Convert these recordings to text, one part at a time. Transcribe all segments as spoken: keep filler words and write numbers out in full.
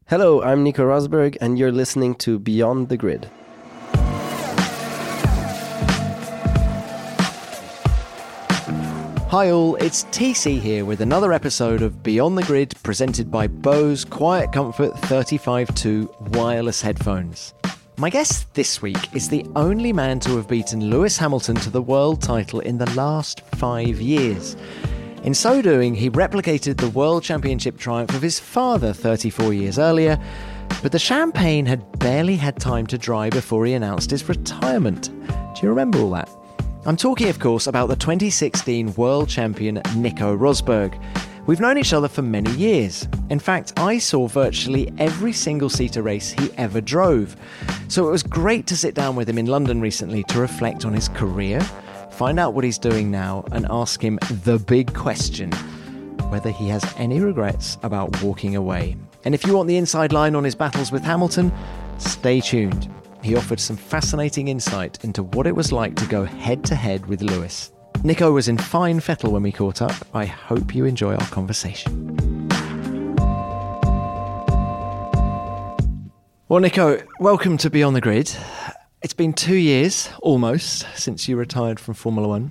Hello, I'm Nico Rosberg, and you're listening to Beyond the Grid. Hi all, it's T C here with another episode of Beyond the Grid presented by Bose Quiet Comfort thirty-five two wireless headphones. My guest this week is the only man to have beaten Lewis Hamilton to the world title in the last five years. In so doing, he replicated the World Championship triumph of his father thirty-four years earlier, but the champagne had barely had time to dry before he announced his retirement. Do you remember all that? I'm talking, of course, about the twenty sixteen world champion Nico Rosberg. We've known each other for many years. In fact, I saw virtually every single-seater race he ever drove. So it was great to sit down with him in London recently to reflect on his career, find out what he's doing now, and ask him the big question, whether he has any regrets about walking away. And if you want the inside line on his battles with Hamilton, stay tuned. He offered some fascinating insight into what it was like to go head-to-head with Lewis. Nico was in fine fettle when we caught up. I hope you enjoy our conversation. Well, Nico, welcome to Beyond the Grid. It's been two years, almost, since you retired from Formula One.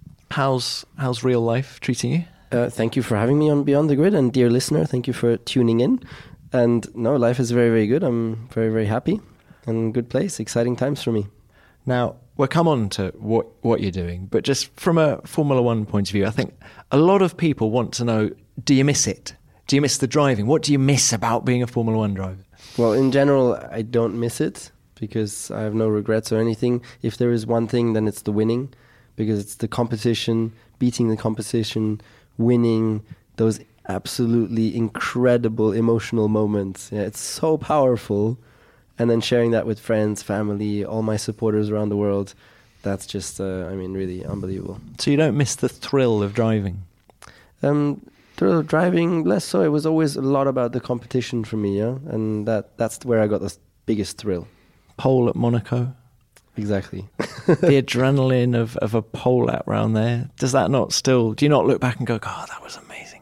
How's how's real life treating you? Uh, thank you for having me on Beyond the Grid, and dear listener, thank you for tuning in. And no, life is very, very good. I'm very, very happy and good place. Exciting times for me. Now, we'll come on to what, what you're doing, but just from a Formula One point of view, I think a lot of people want to know, do you miss it? Do you miss the driving? What do you miss about being a Formula One driver? Well, in general, I don't miss it, because I have no regrets or anything. If there is one thing, then it's the winning, because it's the competition, beating the competition, winning, those absolutely incredible emotional moments. Yeah, it's so powerful. And then sharing that with friends, family, all my supporters around the world, that's just, uh, I mean, really unbelievable. So you don't miss the thrill of driving? Um, thrill of driving, less so. It was always a lot about the competition for me, yeah? And that that's where I got the biggest thrill. Pole at Monaco. Exactly. The adrenaline of, of a pole lap round there. Does that not still, do you not look back and go, God, that was amazing?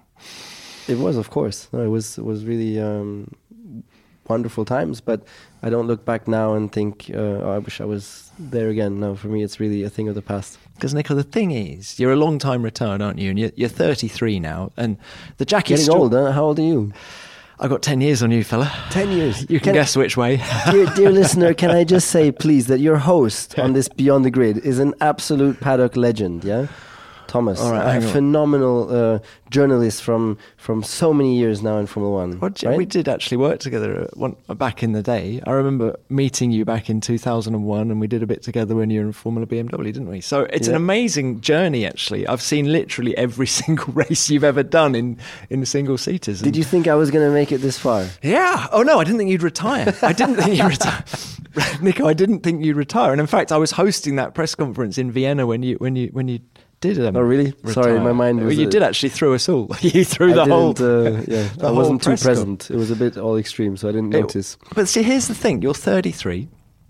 It was, of course. No, it was, it was really um, wonderful times, but I don't look back now and think, uh, oh, I wish I was there again. No, for me, it's really a thing of the past. Because, Nico, the thing is, you're a long time return, aren't you? And you're, you're thirty-three now. And the Jackie Getting Stewart, old, huh? How old are you? I've got ten years on you, fella. ten years. You can, can guess which way. dear, dear listener, can I just say, please, that your host on this Beyond the Grid is an absolute paddock legend, yeah? Thomas, All right, a phenomenal uh, journalist from from so many years now in Formula One. What, right? We did actually work together one, back in the day. I remember meeting you back in two thousand one, and we did a bit together when you were in Formula B M W, didn't we? So it's yeah. an amazing journey, actually. I've seen literally every single race you've ever done in, in the single-seaters. Did you think I was going to make it this far? Yeah. Oh, no, I didn't think you'd retire. I didn't think you'd retire. Nico, I didn't think you'd retire. And in fact, I was hosting that press conference in Vienna when you when you when you did um, oh really? retire. Sorry, my mind was... Well, you uh, did actually through us all. You threw the I whole... Uh, yeah, the I wasn't too present. Con. It was a bit all extreme, so I didn't it, notice. But see, here's the thing. You're thirty-three,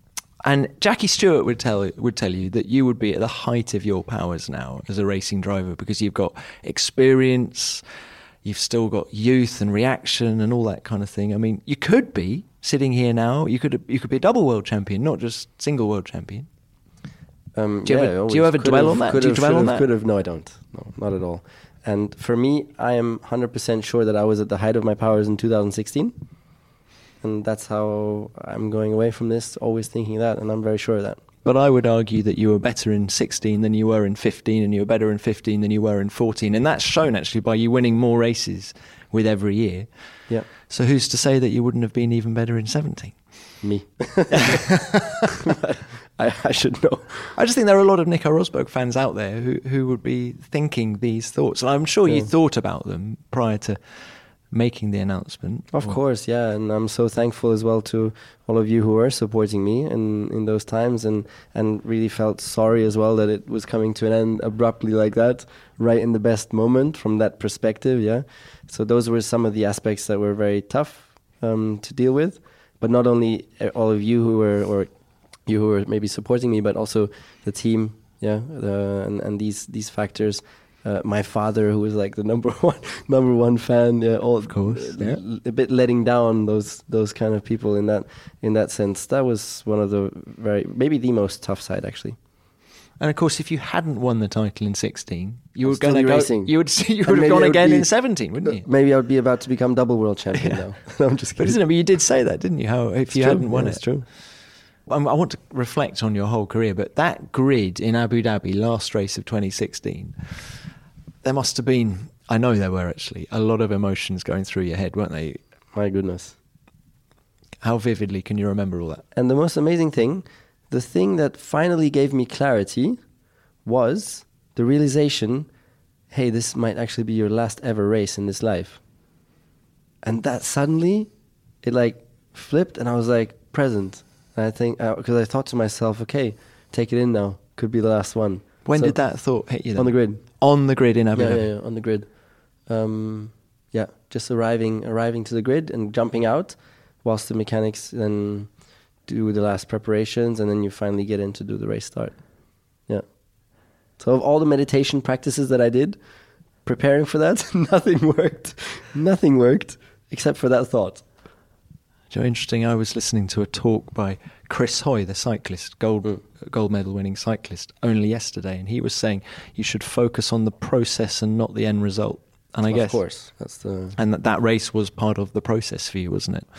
and Jackie Stewart would tell would tell you that you would be at the height of your powers now as a racing driver, because you've got experience, you've still got youth and reaction and all that kind of thing. I mean, you could be sitting here now, you could you could be a double world champion, not just single world champion. Um, do you yeah, ever, do you ever dwell on that? Do you dwell on that? Could have. No, I don't. No, not at all. And for me, I am one hundred percent sure that I was at the height of my powers in two thousand sixteen. And that's how I'm going away from this, always thinking that, and I'm very sure of that. But I would argue that you were better in sixteen than you were in fifteen, and you were better in fifteen than you were in fourteen. And that's shown, actually, by you winning more races with every year. Yeah. So who's to say that you wouldn't have been even better in seventeen? Me. I, I should know. I just think there are a lot of Nico Rosberg fans out there who, who would be thinking these thoughts. And I'm sure yeah. you thought about them prior to making the announcement. Of or, course, yeah. And I'm so thankful as well to all of you who were supporting me in, in those times, and, and really felt sorry as well that it was coming to an end abruptly like that, right in the best moment from that perspective, yeah. So those were some of the aspects that were very tough um, to deal with. But not only all of you who were, or you who were maybe supporting me, but also the team, yeah, the, and, and these these factors Uh, my father, who was like the number one number one fan, yeah, all of course, uh, yeah. a bit letting down those those kind of people in that in that sense. That was one of the very maybe the most tough side actually. And of course, if you hadn't won the title in sixteen, you I'd were still going to be go. racing. You would you And would have maybe gone I would again be- in seventeen, wouldn't you? Maybe I would be about to become double world champion Yeah. now. No, I'm just But kidding. isn't it? But you did say that, didn't you? How if It's you true. hadn't won Yeah, it, it's true. Um, I want to reflect on your whole career, but that grid in Abu Dhabi, last race of twenty sixteen, there must have been, I know there were actually, a lot of emotions going through your head, weren't they? My goodness. How vividly can you remember all that? And the most amazing thing, the thing that finally gave me clarity was the realization, hey, this might actually be your last ever race in this life. And that suddenly, it like flipped and I was like present. And I think, because I thought to myself, okay, take it in now. Could be the last one. When So- did that thought hit you then? On the grid. On the grid in Abu Yeah, Dhabi? yeah, yeah, on the grid. Um, yeah, just arriving arriving to the grid and jumping out whilst the mechanics then do the last preparations and then you finally get in to do the race start. Yeah. So of all the meditation practices that I did, preparing for that, nothing worked. Nothing worked except for that thought. So interesting. I was listening to a talk by Chris Hoy, the cyclist, gold Mm. gold medal winning cyclist, only yesterday, and he was saying you should focus on the process and not the end result. And I of guess, course, that's the and that that race was part of the process for you, wasn't it?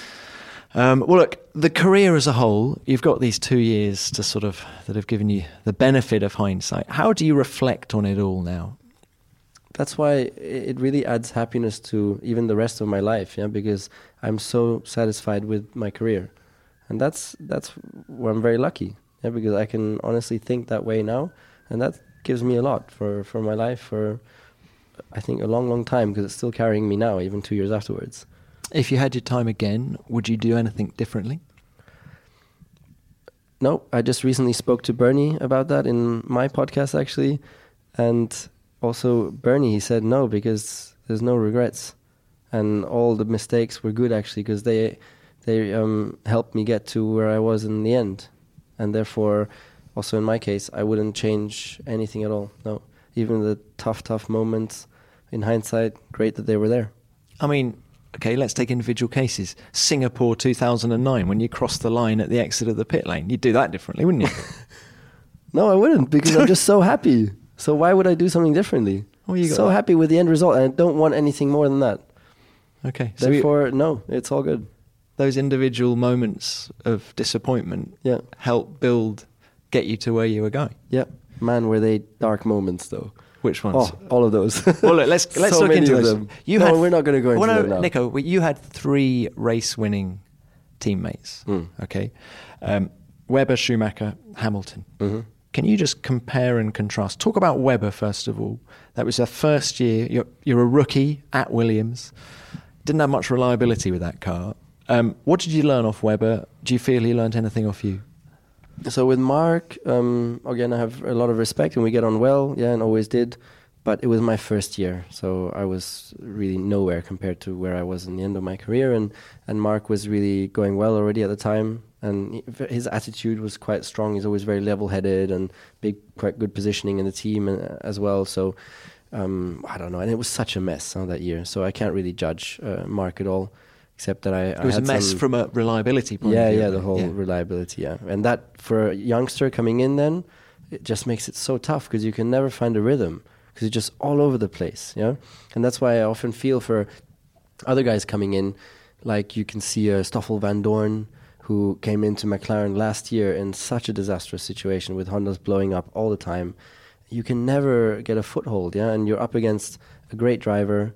Um, well, look, the career as a whole, you've got these two years to sort of that have given you the benefit of hindsight. How do you reflect on it all now? that's why i- it really adds happiness to even the rest of my life, yeah, because I'm so satisfied with my career. And that's that's where I'm very lucky, yeah, because I can honestly think that way now, and that gives me a lot for, for my life for, I think, a long, long time, because it's still carrying me now, even two years afterwards. If you had your time again, would you do anything differently? No, I just recently spoke to Bernie about that in my podcast, actually. And also Bernie, he said no, because there's no regrets. And all the mistakes were good, actually, because they they um, helped me get to where I was in the end. And therefore, also in my case, I wouldn't change anything at all. No, even the tough, tough moments, in hindsight, great that they were there. I mean, okay, let's take individual cases. Singapore two thousand nine, when you crossed the line at the exit of the pit lane, you'd do that differently, wouldn't you? No, I wouldn't, because I'm just so happy. So why would I do something differently? Well, you got so that. happy with the end result, and I don't want anything more than that. Okay, so you- Therefore, no, it's all good. those individual moments of disappointment Yeah, help build, get you to where you were going. yeah. Man, were they dark moments, though. Which ones? Oh, all of those. Well, look, let's let's So look many into of those. them. You No, had, we're not gonna go into well, no, them now. Nico, well, you had three race-winning teammates. Mm. Okay, um, Webber, Schumacher, Hamilton. Mhm. Can you just compare and contrast? Talk about Webber first of all. That was their first year. You're, you're a rookie at Williams. Didn't have much reliability with that car. Um, what did you learn off Webber? Do you feel he learned anything off you? So with Mark, um, again, I have a lot of respect, and we get on well, yeah, and always did. But it was my first year, so I was really nowhere compared to where I was in the end of my career. And, and Mark was really going well already at the time, and he- his attitude was quite strong. He's always very level-headed and big, quite good positioning in the team uh, as well. So um, I don't know, and it was such a mess huh, that year. So I can't really judge uh, Mark at all, except that I It was I a had mess some, from a reliability point yeah, of view. yeah, right? the whole Yeah. reliability, yeah. And that, for a youngster coming in then, it just makes it so tough because you can never find a rhythm because you're just all over the place, yeah? And that's why I often feel for other guys coming in, like you can see uh, Stoffel Van Dorn, who came into McLaren last year in such a disastrous situation with Honda's blowing up all the time. You can never get a foothold, yeah? And you're up against a great driver.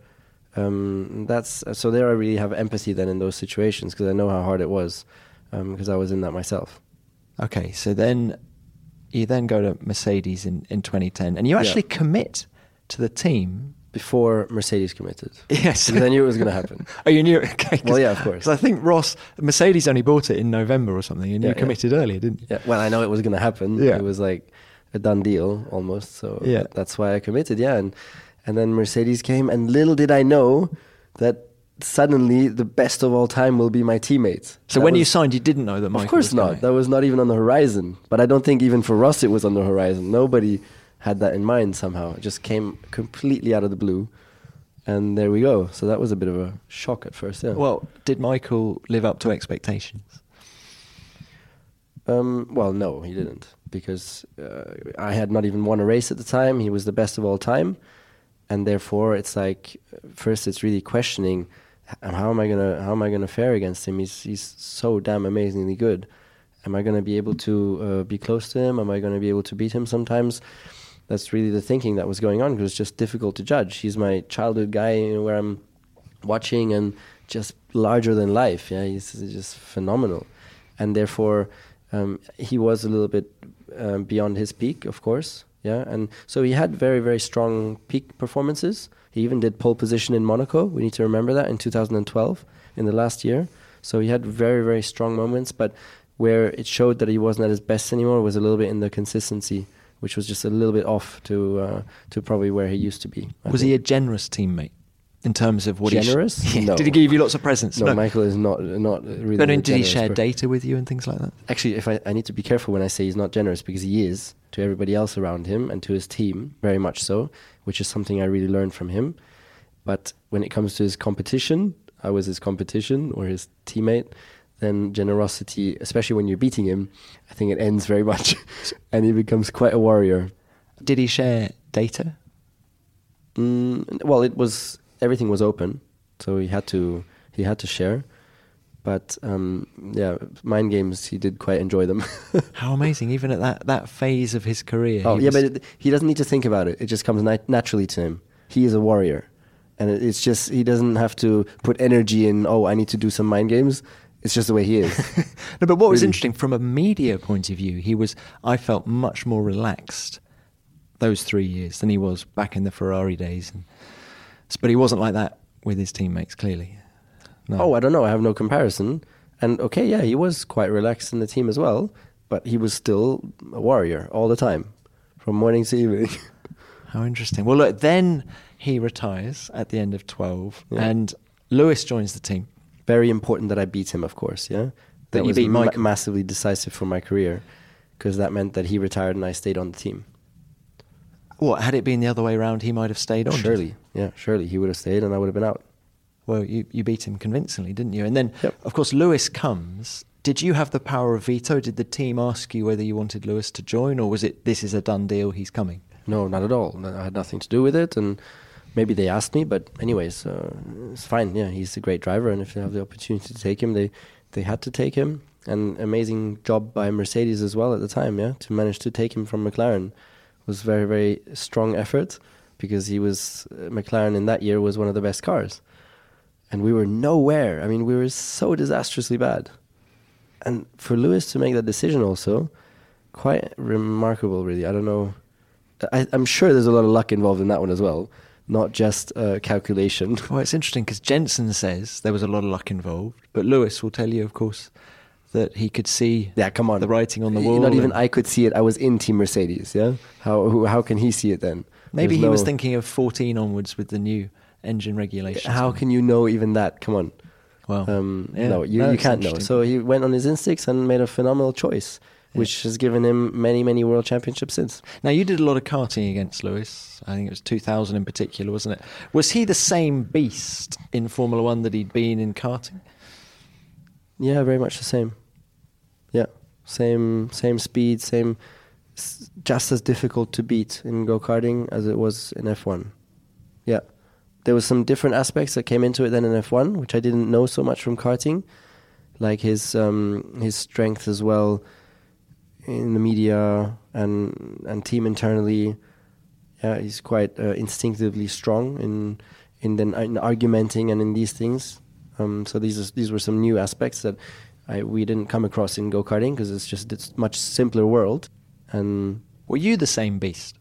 Um, that's so there I really have empathy then in those situations because I know how hard it was because I was in that myself. Okay, so then you then go to Mercedes in, in twenty ten, and you actually Yeah. commit to the team. Before Mercedes committed. Yes. Because I knew it was going to happen. Oh, you knew it? Okay. Well, yeah, of course. Because I think Ross, Mercedes only bought it in November or something, and Yeah, you yeah. committed earlier, didn't you? Yeah, well, I know it was going to happen. Yeah. It was like a done deal almost. So Yeah. that's why I committed, yeah. And, and then Mercedes came, and little did I know that suddenly the best of all time will be my teammates. So That when was- you signed, you didn't know that Michael Of course was not. coming. That was not even on the horizon. But I don't think even for Ross it was on the horizon. Nobody had that in mind somehow. It just came completely out of the blue. And there we go. So that was a bit of a shock at first, yeah. Well, did Michael live up to expectations? Um, well, no, he didn't. Because uh, I had not even won a race at the time. He was the best of all time. And therefore, it's like, first it's really questioning, how am I gonna how am I gonna fare against him? He's he's so damn amazingly good. Am I gonna be able to uh, be close to him? Am I gonna be able to beat him sometimes? That's really the thinking that was going on, because it's just difficult to judge. He's my childhood guy, you know, where I'm watching and just larger than life. Yeah, he's just phenomenal, and therefore um, he was a little bit um, beyond his peak, of course. Yeah, and so he had very very strong peak performances. He even did pole position in Monaco. We need to remember that in two thousand twelve, in the last year. So he had very very strong moments, but where it showed that he wasn't at his best anymore was a little bit in the consistency, which was just a little bit off to uh, to probably where he used to be. I was think. he a generous teammate in terms of what generous? he sh- No. Did he give you lots of presents? No, No, Michael is not not really. But a did he generous share per- data with you and things like that? Actually, if I, I need to be careful when I say he's not generous, because he is to everybody else around him and to his team, very much so, which is something I really learned from him. But when it comes to his competition, I was his competition or his teammate, then generosity, especially when you're beating him, I think it ends very much and he becomes quite a warrior. Did he share data? Mm, well, it was everything was open, so he had to he had to share. But um, yeah, mind games, he did quite enjoy them. How amazing! Even at that, that phase of his career. Oh he yeah, was- but it, he doesn't need to think about it. It just comes nat- naturally to him. He is a warrior, and it, it's just he doesn't have to put energy in. Oh, I need to do some mind games. It's just the way he is. No, but what was Really. interesting from a media point of view, he was. I felt much more relaxed those three years than he was back in the Ferrari days. And, but he wasn't like that with his teammates, clearly. No. Oh, I don't know. I have no comparison. And okay, yeah, he was quite relaxed in the team as well, but he was still a warrior all the time, from morning to evening. How interesting. Well, look, then he retires at the end of twelve, Yeah. and Lewis joins the team. Very important that I beat him, of course, yeah? That you was beat ma- Michael. massively decisive for my career, because that meant that he retired and I stayed on the team. What, had it been the other way around, he might have stayed on? do you Surely, think? yeah, surely. He would have stayed and I would have been out. Well, you, you beat him convincingly, didn't you? And then, Yep. of course, Lewis comes. Did you have the power of veto? Did the team ask you whether you wanted Lewis to join, or was it, this is a done deal, he's coming? No, not at all. No, I had nothing to do with it, and maybe they asked me, but anyways, uh, it's fine. Yeah, he's a great driver, and if they have the opportunity to take him, they, they had to take him. And amazing job by Mercedes as well at the time, yeah, to manage to take him from McLaren was very, very strong effort, because he was uh, McLaren in that year was one of the best cars, and we were nowhere. I mean, we were so disastrously bad, and for Lewis to make that decision also, quite remarkable, really. I don't know. I, I'm sure there's a lot of luck involved in that one as well, not just uh, calculation. Well, it's interesting because Jensen says there was a lot of luck involved, but Lewis will tell you, of course, that he could see Yeah, come on. the writing on the wall. Not even and I could see it. I was in Team Mercedes, yeah? How who, how can he see it then? maybe There's he was no- thinking of fourteen onwards with the new engine regulations. How can you know even that? Come on. Well, Um, yeah, no, you, no, you it's can't know. interesting. So he went on his instincts and made a phenomenal choice, Yeah. which has given him many, many world championships since. Now, you did a lot of karting against Lewis. I think it was two thousand in particular, wasn't it? Was he the same beast in Formula One that he'd been in karting? Yeah, very much the same. Yeah, same same speed, same, s- just as difficult to beat in go-karting as it was in F one. Yeah, there was some different aspects that came into it than in F one, which I didn't know so much from karting, like his um, his strength as well in the media and and team internally. Yeah, he's quite uh, instinctively strong in in then in argumenting and in these things. Um, so these is, these were some new aspects that I, we didn't come across in go-karting, because it's just it's much simpler world. And Were you the same beast?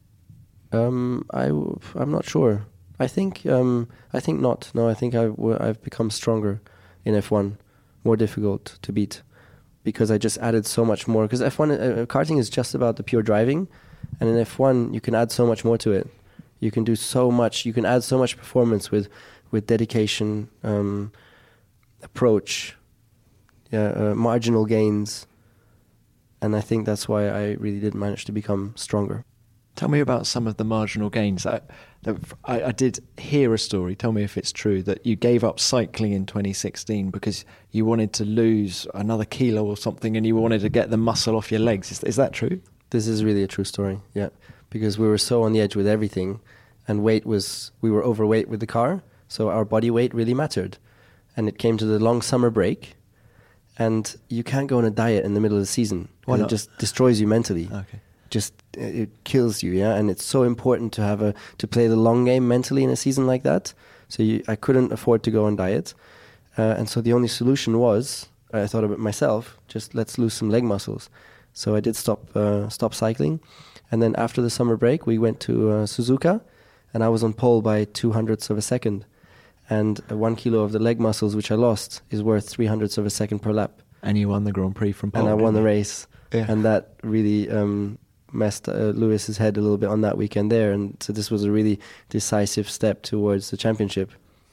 um, I w- I'm not sure. I think um, I think not. No, I think I've w- I've become stronger in F one, more difficult to beat, because I just added so much more. Because F one uh, karting is just about the pure driving, and in F one you can add so much more to it. You can do so much. You can add so much performance with with dedication, um, approach, yeah, uh, marginal gains, and I think that's why I really did manage to become stronger. Tell me about some of the marginal gains. I, I, I did hear a story, tell me if it's true, that you gave up cycling in twenty sixteen because you wanted to lose another kilo or something and you wanted to get the muscle off your legs. Is, is that true? This is really a true story, yeah. Because we were so on the edge with everything, and weight was, we were overweight with the car, so our body weight really mattered. And it came to the long summer break, and you can't go on a diet in the middle of the season. Why not? It just destroys you mentally. Okay. Just, it kills you, yeah. And it's so important to have a, to play the long game mentally in a season like that. So you, I couldn't afford to go on diet. Uh, and so the only solution was, I thought about myself, just let's lose some leg muscles. So I did stop uh, stop cycling. And then after the summer break, we went to uh, Suzuka, and I was on pole by two hundredths of a second. And uh, one kilo of the leg muscles, which I lost, is worth three hundredths of a second per lap. And you won the Grand Prix from pole. And I won the you? race. Yeah. And that really um, messed uh, Lewis's head a little bit on that weekend there. And so this was a really decisive step towards the championship.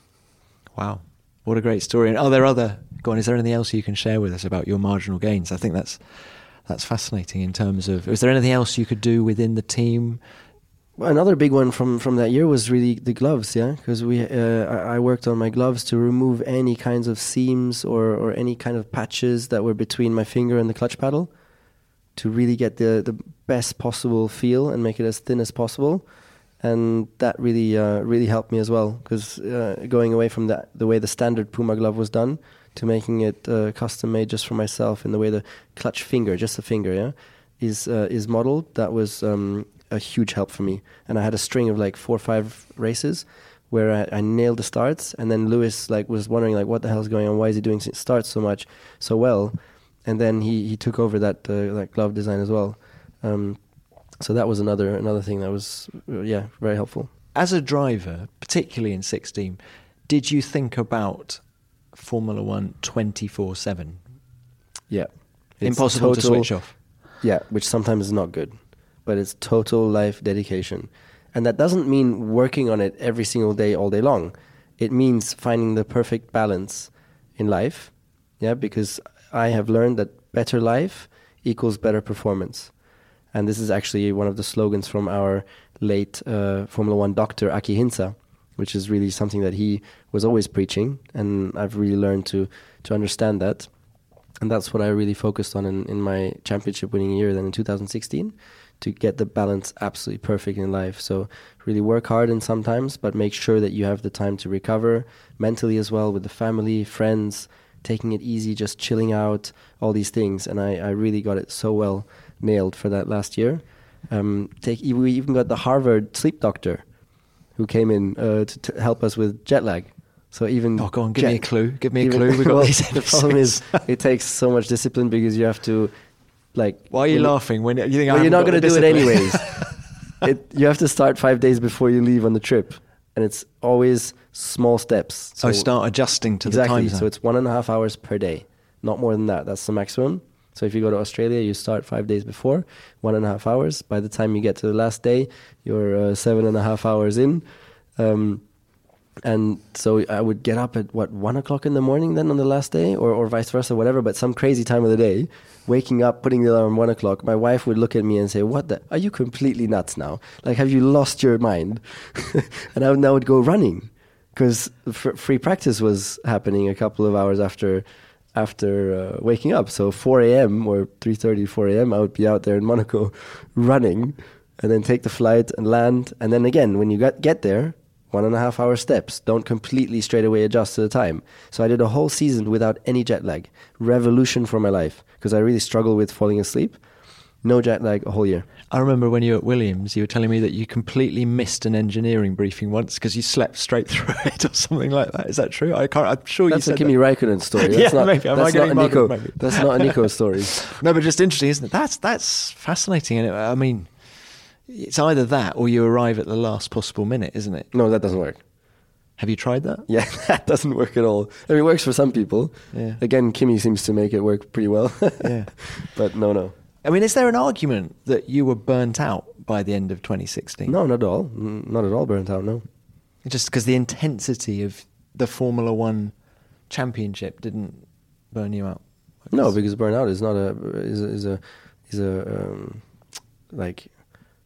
Wow. What a great story. And are there other... Go on, is there anything else you can share with us about your marginal gains? I think that's that's fascinating in terms of... Is there anything else you could do within the team? Well, another big one from, from that year was really the gloves, yeah? Because we uh, I I worked on my gloves to remove any kinds of seams or, or any kind of patches that were between my finger and the clutch paddle to really get the, the best possible feel and make it as thin as possible. And that really uh, really helped me as well, because uh, going away from the, the way the standard Puma glove was done to making it uh, custom made just for myself, in the way the clutch finger, just the finger, yeah, is uh, is modeled, that was um, a huge help for me. And I had a string of like four or five races where I, I nailed the starts, and then Lewis like was wondering like what the hell is going on, why is he doing starts so much so well, and then he, he took over that uh, that glove design as well. Um, so that was another another thing that was uh, yeah very helpful. As a driver, particularly in sixteen, did you think about Formula One twenty-four seven? Yeah. It's impossible total, to switch off. Yeah, which sometimes is not good. But it's total life dedication. And that doesn't mean working on it every single day, all day long. It means finding the perfect balance in life. Yeah, because I have learned that better life equals better performance. And this is actually one of the slogans from our late uh, Formula One doctor, Aki Hintsa, which is really something that he was always preaching. And I've really learned to, to understand that. And that's what I really focused on in, in my championship winning year then in two thousand sixteen, to get the balance absolutely perfect in life. So really work hard and sometimes, but make sure that you have the time to recover mentally as well, with the family, friends, taking it easy, just chilling out, all these things. And I, I really got it so well nailed for that last year. Um, take, we even got the Harvard sleep doctor who came in uh, to, to help us with jet lag. So even oh, go on, give jet, me a clue. Give me a even, clue. We've got well, these the problem is it takes so much discipline, because you have to, like. Why are you laughing when you think? Well, I you're not going to do it discipline? anyways. it, you have to start five days before you leave on the trip, and it's always small steps. So, so start adjusting to exactly, the time zone. So it's one and a half hours per day, not more than that. That's the maximum. So if you go to Australia, you start five days before, one and a half hours. By the time you get to the last day, you're uh, seven and a half hours in. Um, and so I would get up at, what, one o'clock in the morning then on the last day, or, or vice versa, whatever, but some crazy time of the day, waking up, putting the alarm one o'clock. My wife would look at me and say, what the, are you completely nuts now? Like, have you lost your mind? And I would now would go running, because f- free practice was happening a couple of hours after after uh, waking up. So four a.m. or three thirty, four a.m. I would be out there in Monaco running, and then take the flight and land. And then again, when you get, get there, one and a half hour steps. Don't completely straight away adjust to the time. So I did a whole season without any jet lag. Revolution for my life, because I really struggle with falling asleep. No jet lag a whole year. I remember when you were at Williams, you were telling me that you completely missed an engineering briefing once because you slept straight through it or something like that. Is that true? I can't. I'm sure that's you said a Kimi that. Raikkonen story. That's yeah, not, maybe. Am that's I getting not a Nico. maybe. That's not a Nico story. No, but just interesting, isn't it? That's that's fascinating. And it, I mean, it's either that or you arrive at the last possible minute, isn't it? No, that doesn't work. Have you tried that? Yeah, that doesn't work at all. I mean, it works for some people. Yeah. Again, Kimi seems to make it work pretty well. Yeah. But no, no. I mean, is there an argument that you were burnt out by the end of twenty sixteen? No, not at all. Not at all burnt out, no. Just because the intensity of the Formula One championship didn't burn you out? No, because burnout is not a is a, is a is a um, like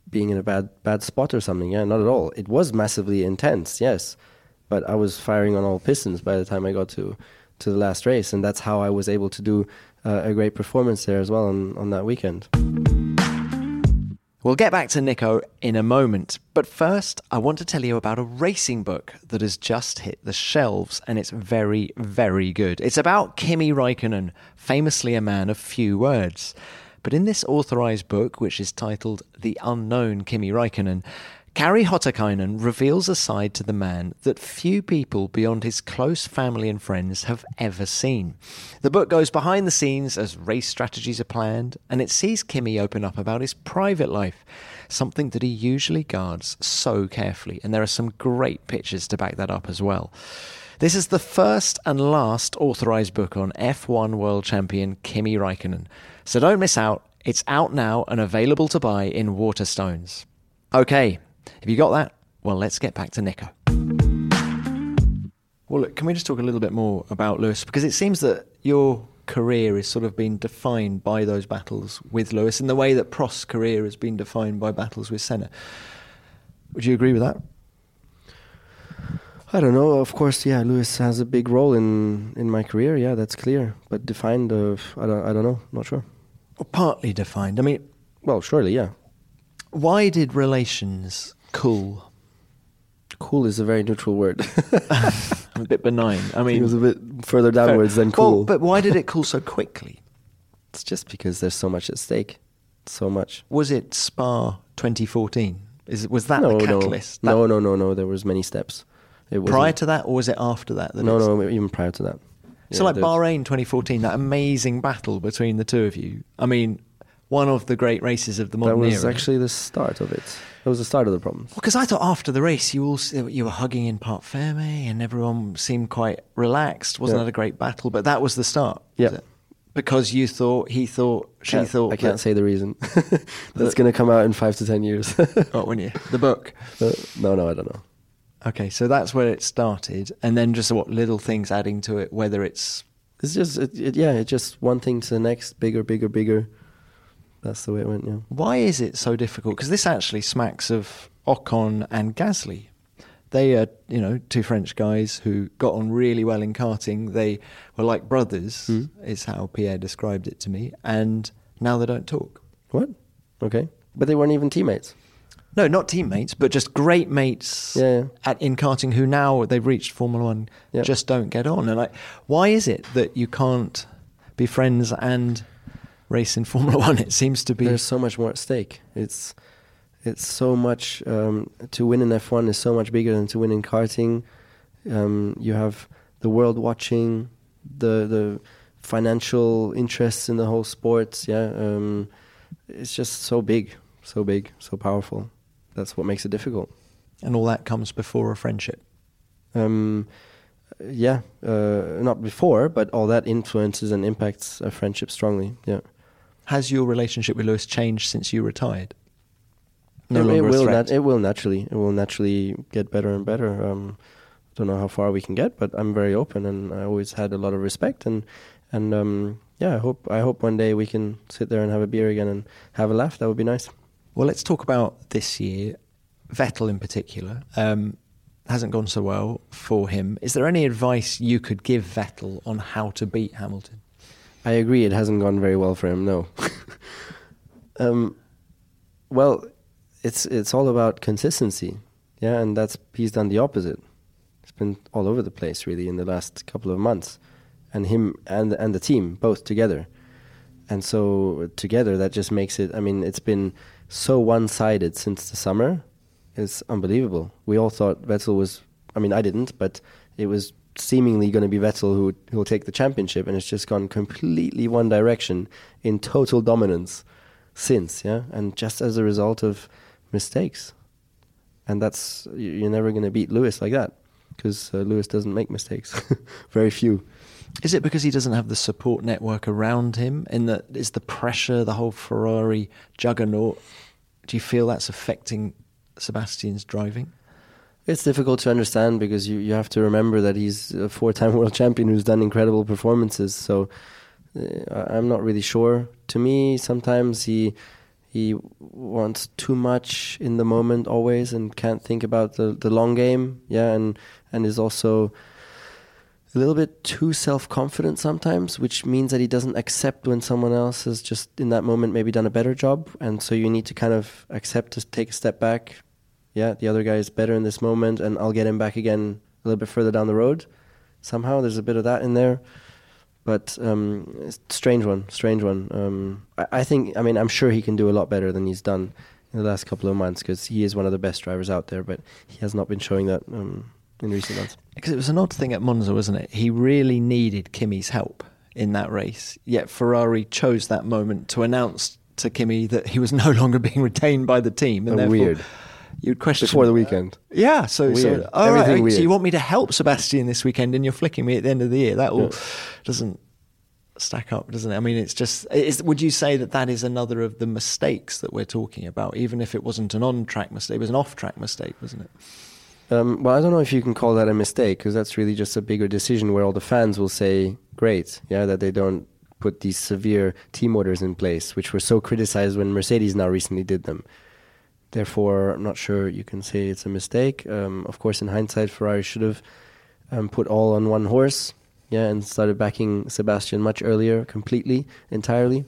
being in a bad bad spot or something. Yeah, not at all. It was massively intense, yes, but I was firing on all pistons by the time I got to to the last race, and that's how I was able to do uh, a great performance there as well on, on that weekend. We'll get back to Nico in a moment, but first I want to tell you about a racing book that has just hit the shelves, and it's very, very good. It's about Kimi Räikkönen, famously a man of few words. But in this authorised book, which is titled The Unknown Kimi Räikkönen, Kari Hotakainen reveals a side to the man that few people beyond his close family and friends have ever seen. The book goes behind the scenes as race strategies are planned, and it sees Kimi open up about his private life, something that he usually guards so carefully, and there are some great pictures to back that up as well. This is the first and last authorised book on F one world champion Kimi Räikkönen, so don't miss out. It's out now and available to buy in Waterstones. Okay. Have you got that? Well, let's get back to Nico. Well, look, can we just talk a little bit more about Lewis? Because it seems that your career is sort of been defined by those battles with Lewis in the way that Prost's career has been defined by battles with Senna. Would you agree with that? I don't know. Of course, yeah, Lewis has a big role in, in my career. Yeah, that's clear. But defined, uh, I don't I don't know. Not sure. Well, partly defined. I mean... Well, surely, yeah. Why did relations cool? Cool is a very neutral word. A bit benign. I mean, it was a bit further downwards fair. than cool. Well, but why did it cool so quickly? It's just because there's so much at stake. So much. Was it Spa twenty fourteen? Is was that no, the catalyst? No, that... no, no, no. There was many steps. It prior to that, or was it after that? that no, it's... no, even prior to that. So, yeah, like there's... Bahrain twenty fourteen, that amazing battle between the two of you. I mean, one of the great races of the modern era. That was era. actually the start of it. That was the start of the problem. Well, because I thought after the race, you all you were hugging in Parc Ferme, and everyone seemed quite relaxed. Wasn't yeah. that a great battle? But that was the start. Yeah. Because you thought, he thought, she can't, thought. I can't that, say the reason. That's going to come out in five to ten years. Oh, when you the book? Uh, no, no, I don't know. Okay, so that's where it started, and then just what little things adding to it. Whether it's it's just it, it, yeah, it's just one thing to the next, bigger, bigger, bigger. That's the way it went. Yeah. Why is it so difficult? Because this actually smacks of Ocon and Gasly. They are, you know, two French guys who got on really well in karting. They were like brothers, mm. is how Pierre described it to me. And now they don't talk. What? Okay. But they weren't even teammates. No, not teammates, but just great mates yeah, yeah. at in karting who now they've reached Formula One yeah. just don't get on. And like, why is it that you can't be friends and race in Formula One? It seems to be... There's so much more at stake. It's... It's so much, um, to win in F one is so much bigger than to win in karting. Um, you have the world watching, the the financial interests in the whole sport. Yeah, um, it's just so big, so big, so powerful. That's what makes it difficult. And all that comes before a friendship. Um, yeah, uh, not before, but all that influences and impacts a friendship strongly. Yeah. Has your relationship with Lewis changed since you retired? No it, longer it will. a threat. Nat- it will naturally. It will naturally get better and better. Um, don't know how far we can get, but I'm very open, and I always had a lot of respect. And and um, yeah, I hope I hope one day we can sit there and have a beer again and have a laugh. That would be nice. Well, let's talk about this year. Vettel in particular um, hasn't gone so well for him. Is there any advice you could give Vettel on how to beat Hamilton? I agree. It hasn't gone very well for him. No. um, well. It's it's all about consistency, yeah, and that's he's done the opposite. It's been all over the place really in the last couple of months, and him and and the team both together, and so together that just makes it. I mean, it's been so one-sided since the summer. It's unbelievable. We all thought Vettel was. I mean, I didn't, but it was seemingly going to be Vettel who who will take the championship, and it's just gone completely one direction in total dominance since, yeah, and just as a result of mistakes. And that's, you're never going to beat Lewis like that, because uh, Lewis doesn't make mistakes. Very few. Is it because he doesn't have the support network around him? In that, is the pressure, the whole Ferrari juggernaut, do you feel that's affecting Sebastian's driving? It's difficult to understand, because you, you have to remember that he's a four-time world champion who's done incredible performances. So uh, I'm not really sure. To me, sometimes he He wants too much in the moment always and can't think about the, the long game. Yeah, and, and is also a little bit too self-confident sometimes, which means that he doesn't accept when someone else has just in that moment maybe done a better job. And so you need to kind of accept to take a step back. Yeah, the other guy is better in this moment and I'll get him back again a little bit further down the road. Somehow there's a bit of that in there. But um, it's a strange one, strange one. Um, I, I think, I mean, I'm sure he can do a lot better than he's done in the last couple of months because he is one of the best drivers out there, but he has not been showing that um, in recent months. Because it was an odd thing at Monza, wasn't it? He really needed Kimi's help in that race, yet Ferrari chose that moment to announce to Kimi that he was no longer being retained by the team. And oh, weird. You'd question before the weekend. Uh, yeah, so, weird. so oh, Everything right, weird. So you want me to help Sebastian this weekend, and you're flicking me at the end of the year. That all yeah. doesn't stack up, doesn't it? I mean, it's just. Is, would you say that that is another of the mistakes that we're talking about, even if it wasn't an on-track mistake, it was an off-track mistake, wasn't it? Um, well, I don't know if you can call that a mistake because that's really just a bigger decision where all the fans will say, "Great, yeah, that they don't put these severe team orders in place," which were so criticized when Mercedes now recently did them. Therefore, I'm not sure you can say it's a mistake. Um, of course, in hindsight, Ferrari should have um, put all on one horse, yeah, and started backing Sebastian much earlier, completely, entirely.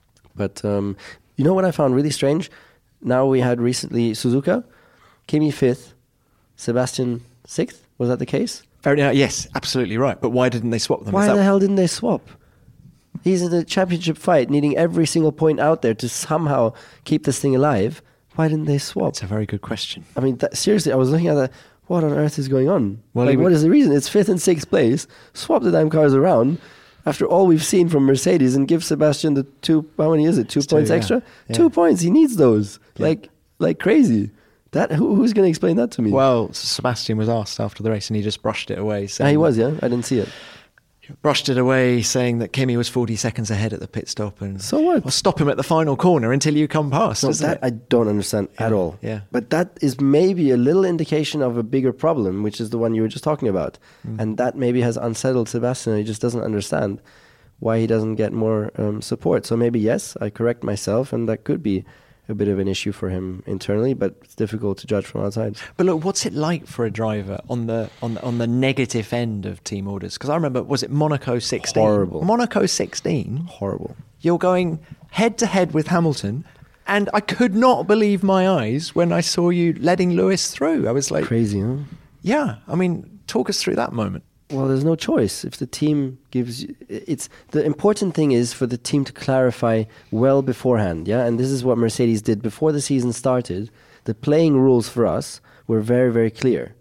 But um, you know what I found really strange? Now we had recently Suzuka, Kimi fifth, Sebastian sixth. Was that the case? Very, uh, yes, absolutely right. But why didn't they swap them? Why Is that... the hell didn't they swap? He's in a championship fight, needing every single point out there to somehow keep this thing alive. Why didn't they swap? It's a very good question. I mean, that, seriously, I was looking at that. What on earth is going on? Well, like, would... what is the reason? It's fifth and sixth place. Swap the damn cars around after all we've seen from Mercedes and give Sebastian the two, how many is it? Two it's points two, extra? Yeah. Yeah. Two points. He needs those. Yeah. Like like crazy. That who, Who's going to explain that to me? Well, Sebastian was asked after the race and he just brushed it away. Ah, he was, yeah? I didn't see it. Brushed it away, saying that Kimi was forty seconds ahead at the pit stop, and so what? Well, stop him at the final corner until you come past. No, that it? I don't understand yeah, at all. Yeah, but that is maybe a little indication of a bigger problem, which is the one you were just talking about, mm. and that maybe has unsettled Sebastian. He just doesn't understand why he doesn't get more um, support. So maybe yes, I correct myself, and that could be a bit of an issue for him internally, but it's difficult to judge from outside. But look, what's it like for a driver on the on the, on the negative end of team orders? Because I remember, was it Monaco sixteen? Horrible. Monaco sixteen? Horrible. You're going head to head with Hamilton, and I could not believe my eyes when I saw you letting Lewis through. I was like... Crazy, huh? Yeah. I mean, talk us through that moment. Well, there's no choice. If the team gives you, it's the important thing is for the team to clarify well beforehand, yeah? And this is what Mercedes did before the season started. The playing rules for us were very, very clear.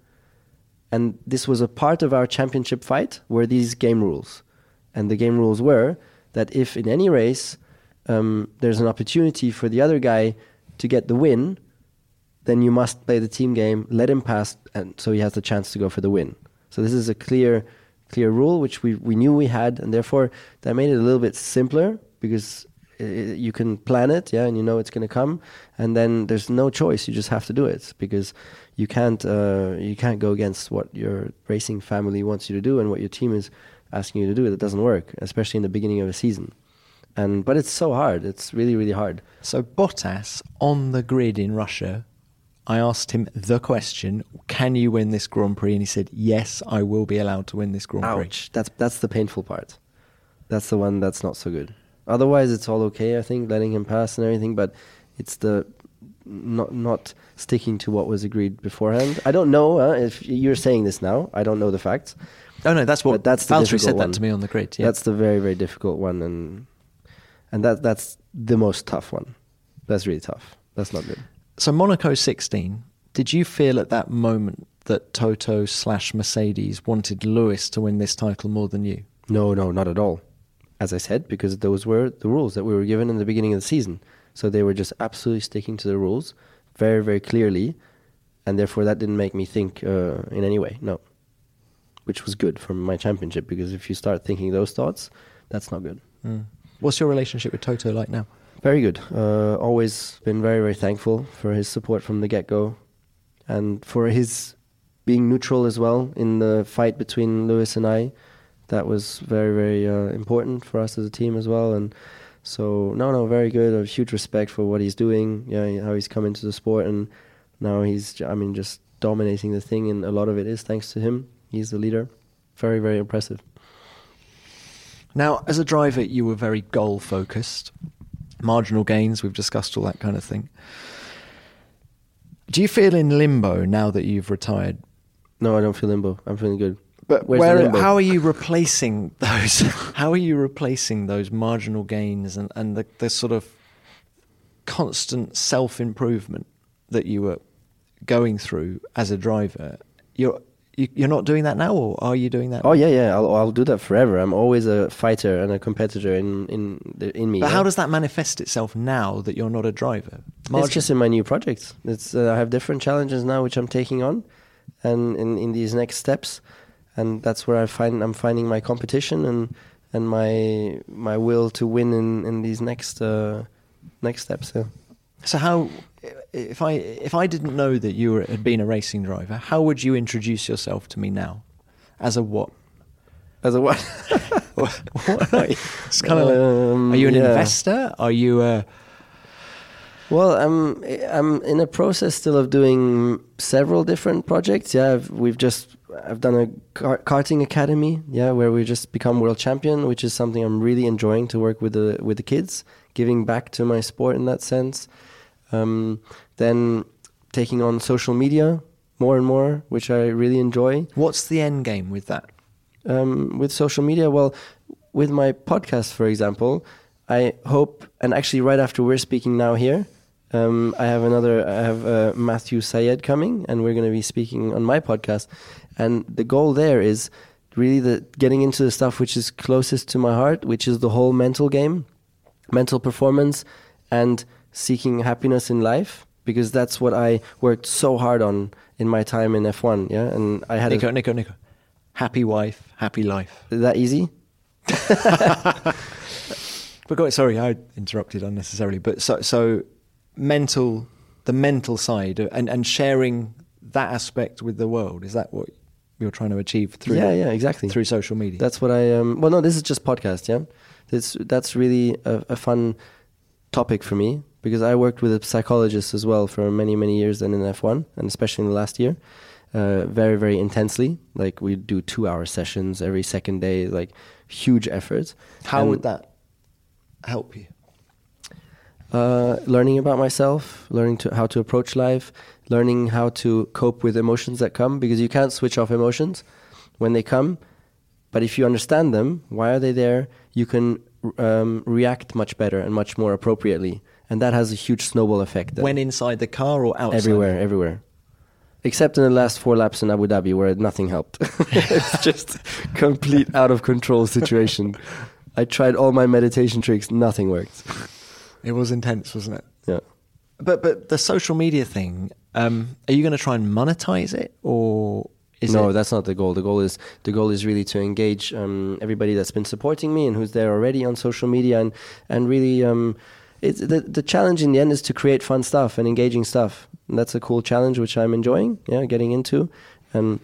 And this was a part of our championship fight were these game rules. And the game rules were that if in any race um, there's an opportunity for the other guy to get the win, then you must play the team game, let him pass, and so he has the chance to go for the win. So this is a clear clear rule, which we we knew we had, and therefore that made it a little bit simpler because it, you can plan it, yeah, and you know it's going to come, and then there's no choice. You just have to do it because you can't uh, you can't go against what your racing family wants you to do and what your team is asking you to do. It doesn't work, especially in the beginning of a season. And but it's so hard. It's really really hard. So Bottas on the grid in Russia. I asked him the question, can you win this Grand Prix? And he said, yes, I will be allowed to win this Grand Prix. Ouch. That's, that's the painful part. That's the one that's not so good. Otherwise, it's all okay, I think, letting him pass and everything, but it's the not not sticking to what was agreed beforehand. I don't know uh, if you're saying this now. I don't know the facts. Oh, no, that's what that's the Valtteri said one. that to me on the grid. Yeah. That's the very, very difficult one, and and that that's the most tough one. That's really tough. That's not good. So Monaco sixteen, did you feel at that moment that Toto slash Mercedes wanted Lewis to win this title more than you? No, no, not at all. As I said, because those were the rules that we were given in the beginning of the season. So they were just absolutely sticking to the rules very, very clearly. And therefore that didn't make me think uh, in any way, no. Which was good for my championship, because if you start thinking those thoughts, that's not good. Mm. What's your relationship with Toto like now? Very good. Uh, always been very, very thankful for his support from the get-go and for his being neutral as well in the fight between Lewis and I. That was very, very uh, important for us as a team as well. And So no, no, very good. I have huge respect for what he's doing. Yeah, how he's come into the sport, and now he's, I mean, just dominating the thing. And a lot of it is thanks to him. He's the leader. Very, very impressive. Now, as a driver, you were very goal focused. Marginal gains. We've discussed all that kind of thing. Do you feel in limbo now that you've retired? No, I don't feel limbo. I'm feeling good. But Where's where, the limbo? how are you replacing those? How are you replacing those marginal gains and, and the, the sort of constant self-improvement that you were going through as a driver? You're you, you're not doing that now, or are you doing that? Oh yeah, yeah. I'll I'll do that forever. I'm always a fighter and a competitor in in the, in me. But yeah? how does that manifest itself now that you're not a driver? Margin. It's just in my new projects. It's uh, I have different challenges now which I'm taking on, and in, in these next steps, and that's where I find I'm finding my competition and and my my will to win in in these next uh, next steps. Yeah. So how, if I if I didn't know that you were, had been a racing driver, how would you introduce yourself to me now? As a what? As a what? what, what are you? It's kind of um, like, are you an yeah. investor? Are you a... Well, I'm I'm in a process still of doing several different projects. Yeah, I've, we've just I've done a car- karting academy. Yeah, where we just become world champion, which is something I'm really enjoying to work with the with the kids, giving back to my sport in that sense. Um, then taking on social media more and more, which I really enjoy. What's the end game with that? Um, with social media, well, with my podcast, for example, I hope, and actually right after we're speaking now here, um, I have another, I have uh, Matthew Syed coming, and we're going to be speaking on my podcast. And the goal there is really the getting into the stuff which is closest to my heart, which is the whole mental game, mental performance, and seeking happiness in life, because that's what I worked so hard on in my time in F one. Yeah, and I had Nico, a, Nico, Nico. Happy wife, happy life. Is that easy? But go, sorry, I interrupted unnecessarily. But so, so mental, the mental side, and, and sharing that aspect with the world, is that what you're trying to achieve through? Yeah, yeah, exactly. Through social media. That's what I. Um, well, no, this is just podcast. Yeah, this that's really a, a fun topic for me, because I worked with a psychologist as well for many many years, then in F one, and especially in the last year, uh, very very intensely. Like we do two hour sessions every second day, like huge efforts. How and would that help you? Uh, learning about myself, learning to how to approach life, learning how to cope with emotions that come, because you can't switch off emotions when they come. But if you understand them, why are they there? You can um, react much better and much more appropriately, and that has a huge snowball effect. Then. When inside the car or outside? Everywhere, everywhere. Except in the last four laps in Abu Dhabi, where nothing helped. It's just complete out of control situation. I tried all my meditation tricks, nothing worked. It was intense, wasn't it? Yeah. But but the social media thing, um, are you going to try and monetize it, or is no? it... That's not the goal. The goal is the goal is really to engage um, everybody that's been supporting me and who's there already on social media, and and really, um, it's the the challenge in the end is to create fun stuff and engaging stuff. And that's a cool challenge which I'm enjoying. Yeah, getting into, and.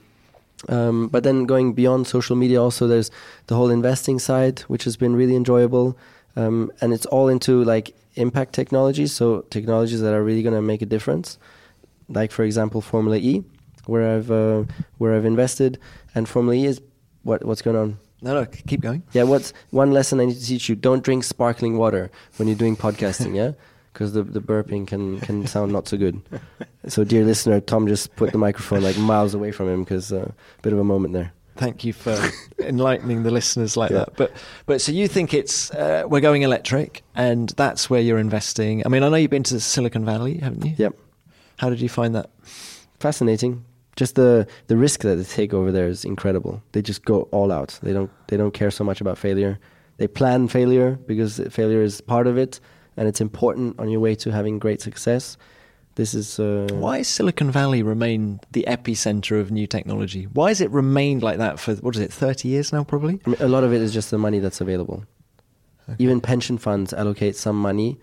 Um, but then going beyond social media, also there's the whole investing side, which has been really enjoyable, um, and it's all into like impact technologies, so technologies that are really going to make a difference. Like for example, Formula E, where I've uh, where I've invested, and Formula E is what what's going on. No, no, keep going. Yeah, what's one lesson I need to teach you? Don't drink sparkling water when you're doing podcasting. Yeah. Because the, the burping can, can sound not so good. So, dear listener, Tom just put the microphone like miles away from him, because a uh, bit of a moment there. Thank you for enlightening the listeners like yeah. that. But but so you think it's uh, we're going electric, and that's where you're investing. I mean, I know you've been to Silicon Valley, haven't you? Yep. How did you find that? Fascinating. Just the the risk that they take over there is incredible. They just go all out. They don't they don't care so much about failure. They plan failure because failure is part of it. And it's important on your way to having great success. This is... Uh, Why has Silicon Valley remained the epicenter of new technology? Why has it remained like that for, what is it, thirty years now probably? I mean, a lot of it is just the money that's available. Okay. Even pension funds allocate some money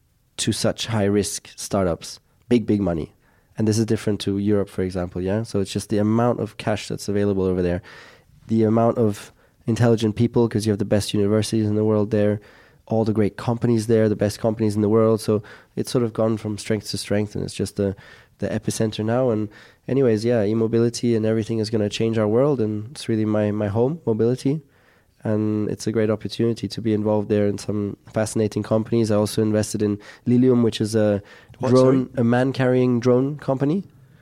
to such high-risk startups. Big, big money. And this is different to Europe, for example, yeah? So it's just the amount of cash that's available over there. The amount of intelligent people, because you have the best universities in the world there. all the great companies there, the best companies in the world. So it's sort of gone from strength to strength, and it's just the the epicenter now. And anyways, yeah, e-mobility and everything is going to change our world, and it's really my my home, mobility. And it's a great opportunity to be involved there in some fascinating companies. I also invested in Lilium, which is a What, drone, sorry? a man-carrying drone company,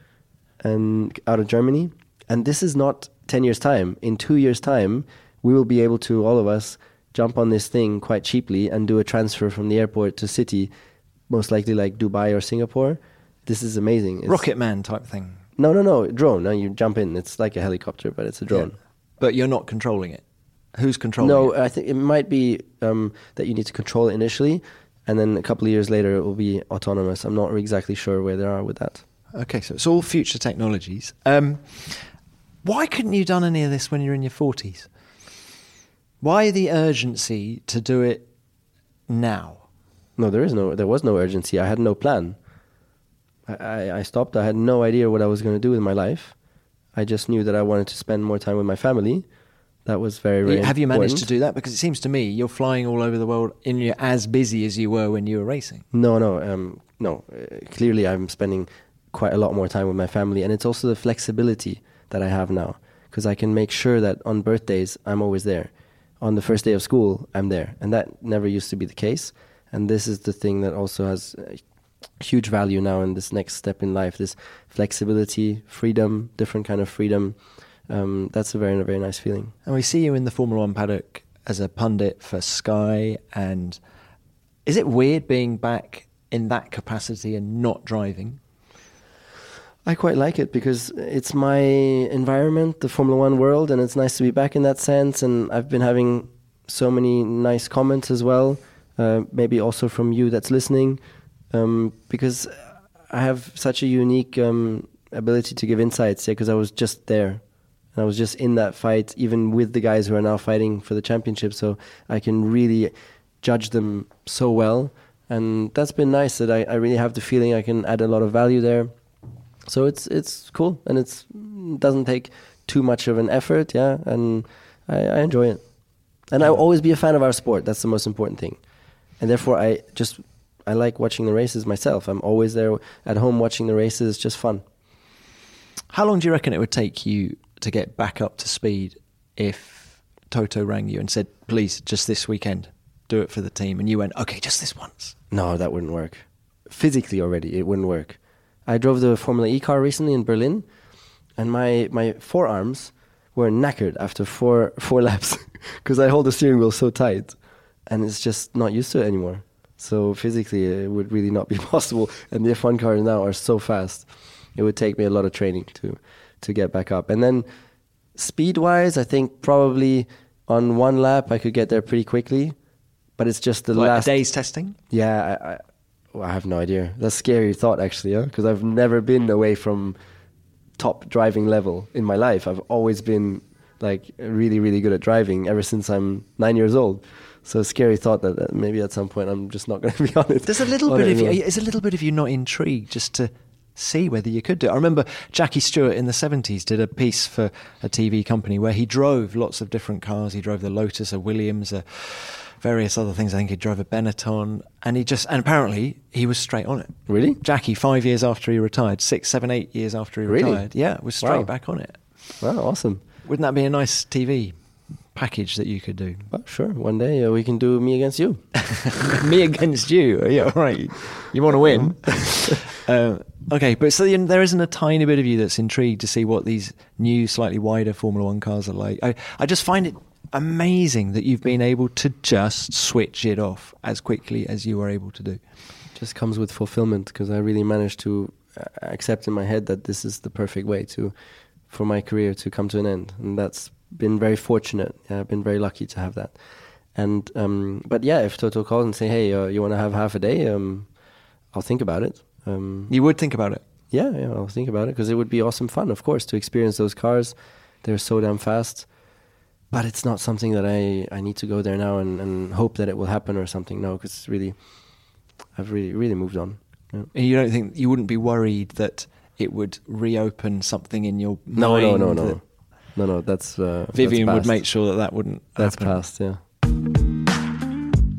and out of Germany. And this is not ten years' time. In two years' time, we will be able to, all of us, jump on this thing quite cheaply and do a transfer from the airport to city, most likely like Dubai or Singapore. This is amazing. It's, Rocket Man type thing. No, no, no, drone. No, you jump in. It's like a helicopter, but it's a drone. Yeah. But you're not controlling it. Who's controlling No, it? I think it might be um, that you need to control it initially, and then a couple of years later it will be autonomous. I'm not exactly sure where they are with that. Okay, so it's all future technologies. Um, why couldn't you have done any of this when you're in your forties? Why the urgency to do it now? No, there is no. There was no urgency. I had no plan. I, I, I stopped. I had no idea what I was going to do with my life. I just knew that I wanted to spend more time with my family. That was very, very Have you managed important. to do that? Because it seems to me you're flying all over the world and you're as busy as you were when you were racing. No, no, um, no. Uh, clearly, I'm spending quite a lot more time with my family, and it's also the flexibility that I have now, because I can make sure that on birthdays I'm always there. On the first day of school, I'm there, and that never used to be the case. And this is the thing that also has uh, huge value now in this next step in life: this flexibility, freedom, different kind of freedom. Um, that's a very, very nice feeling. And we see you in the Formula One paddock as a pundit for Sky. And is it weird being back in that capacity and not driving? I quite like it because it's my environment, the Formula One world, and it's nice to be back in that sense. And I've been having so many nice comments as well, uh, maybe also from you that's listening, um, because I have such a unique um, ability to give insights, yeah, because I was just there. And I was just in that fight, even with the guys who are now fighting for the championship. So I can really judge them so well. And that's been nice that I, I really have the feeling I can add a lot of value there. So it's it's cool, and it's doesn't take too much of an effort, yeah, and I, I enjoy it. And I'll always be a fan of our sport. That's the most important thing. And therefore, I just I like watching the races myself. I'm always there at home watching the races. It's just fun. How long do you reckon it would take you to get back up to speed if Toto rang you and said, please, just this weekend, do it for the team? And you went, okay, just this once. No, that wouldn't work. Physically already, it wouldn't work. I drove the Formula E car recently in Berlin, and my, my forearms were knackered after four four laps because I hold the steering wheel so tight, and it's just not used to it anymore. So physically, it would really not be possible. And the F one cars now are so fast. It would take me a lot of training to to get back up. And then speed-wise, I think probably on one lap I could get there pretty quickly, but it's just the Like last... a day's testing? Yeah, I, I, well, I have no idea. That's a scary thought, actually, yeah? Because I've never been away from top driving level in my life. I've always been like really, really good at driving ever since I'm nine years old. So a scary thought that, that maybe at some point I'm just not going to be on it. There's a little on bit it of you, anymore. is a little bit of you not intrigued just to see whether you could do it? I remember Jackie Stewart in the seventies did a piece for a T V company where he drove lots of different cars. He drove the Lotus, a Williams, a various other things. I think he drove a Benetton, and he just and apparently he was straight on it. Really? Jackie, five years after he retired, six, seven, eight years after he Really? retired, yeah, was straight Wow. back on it. Wow, awesome. Wouldn't that be a nice T V package that you could do? Well, sure. One day uh, we can do me against you. Me against you. Yeah, all right. You want to win. uh, okay, but so you, there isn't a tiny bit of you that's intrigued to see what these new, slightly wider Formula One cars are like. I, I just find it amazing that you've been able to just switch it off as quickly as you were able to do. Just comes with fulfillment, because I really managed to uh, accept in my head that this is the perfect way to for my career to come to an end, and that's been very fortunate. Yeah, I've been very lucky to have that. And um, but yeah, if Toto calls and say, "Hey, uh, you want to have half a day?" Um, I'll think about it. Um, You would think about it. yeah, yeah, I'll think about it, because it would be awesome fun, of course, to experience those cars. They're so damn fast. But it's not something that I, I need to go there now and, and hope that it will happen or something. No, because it's really, I've really really moved on. Yeah. And you don't think you wouldn't be worried that it would reopen something in your No, mind? no, no, that no, no, no. That's uh, Vivian that's would past. make sure that that wouldn't That's happen. past. Yeah.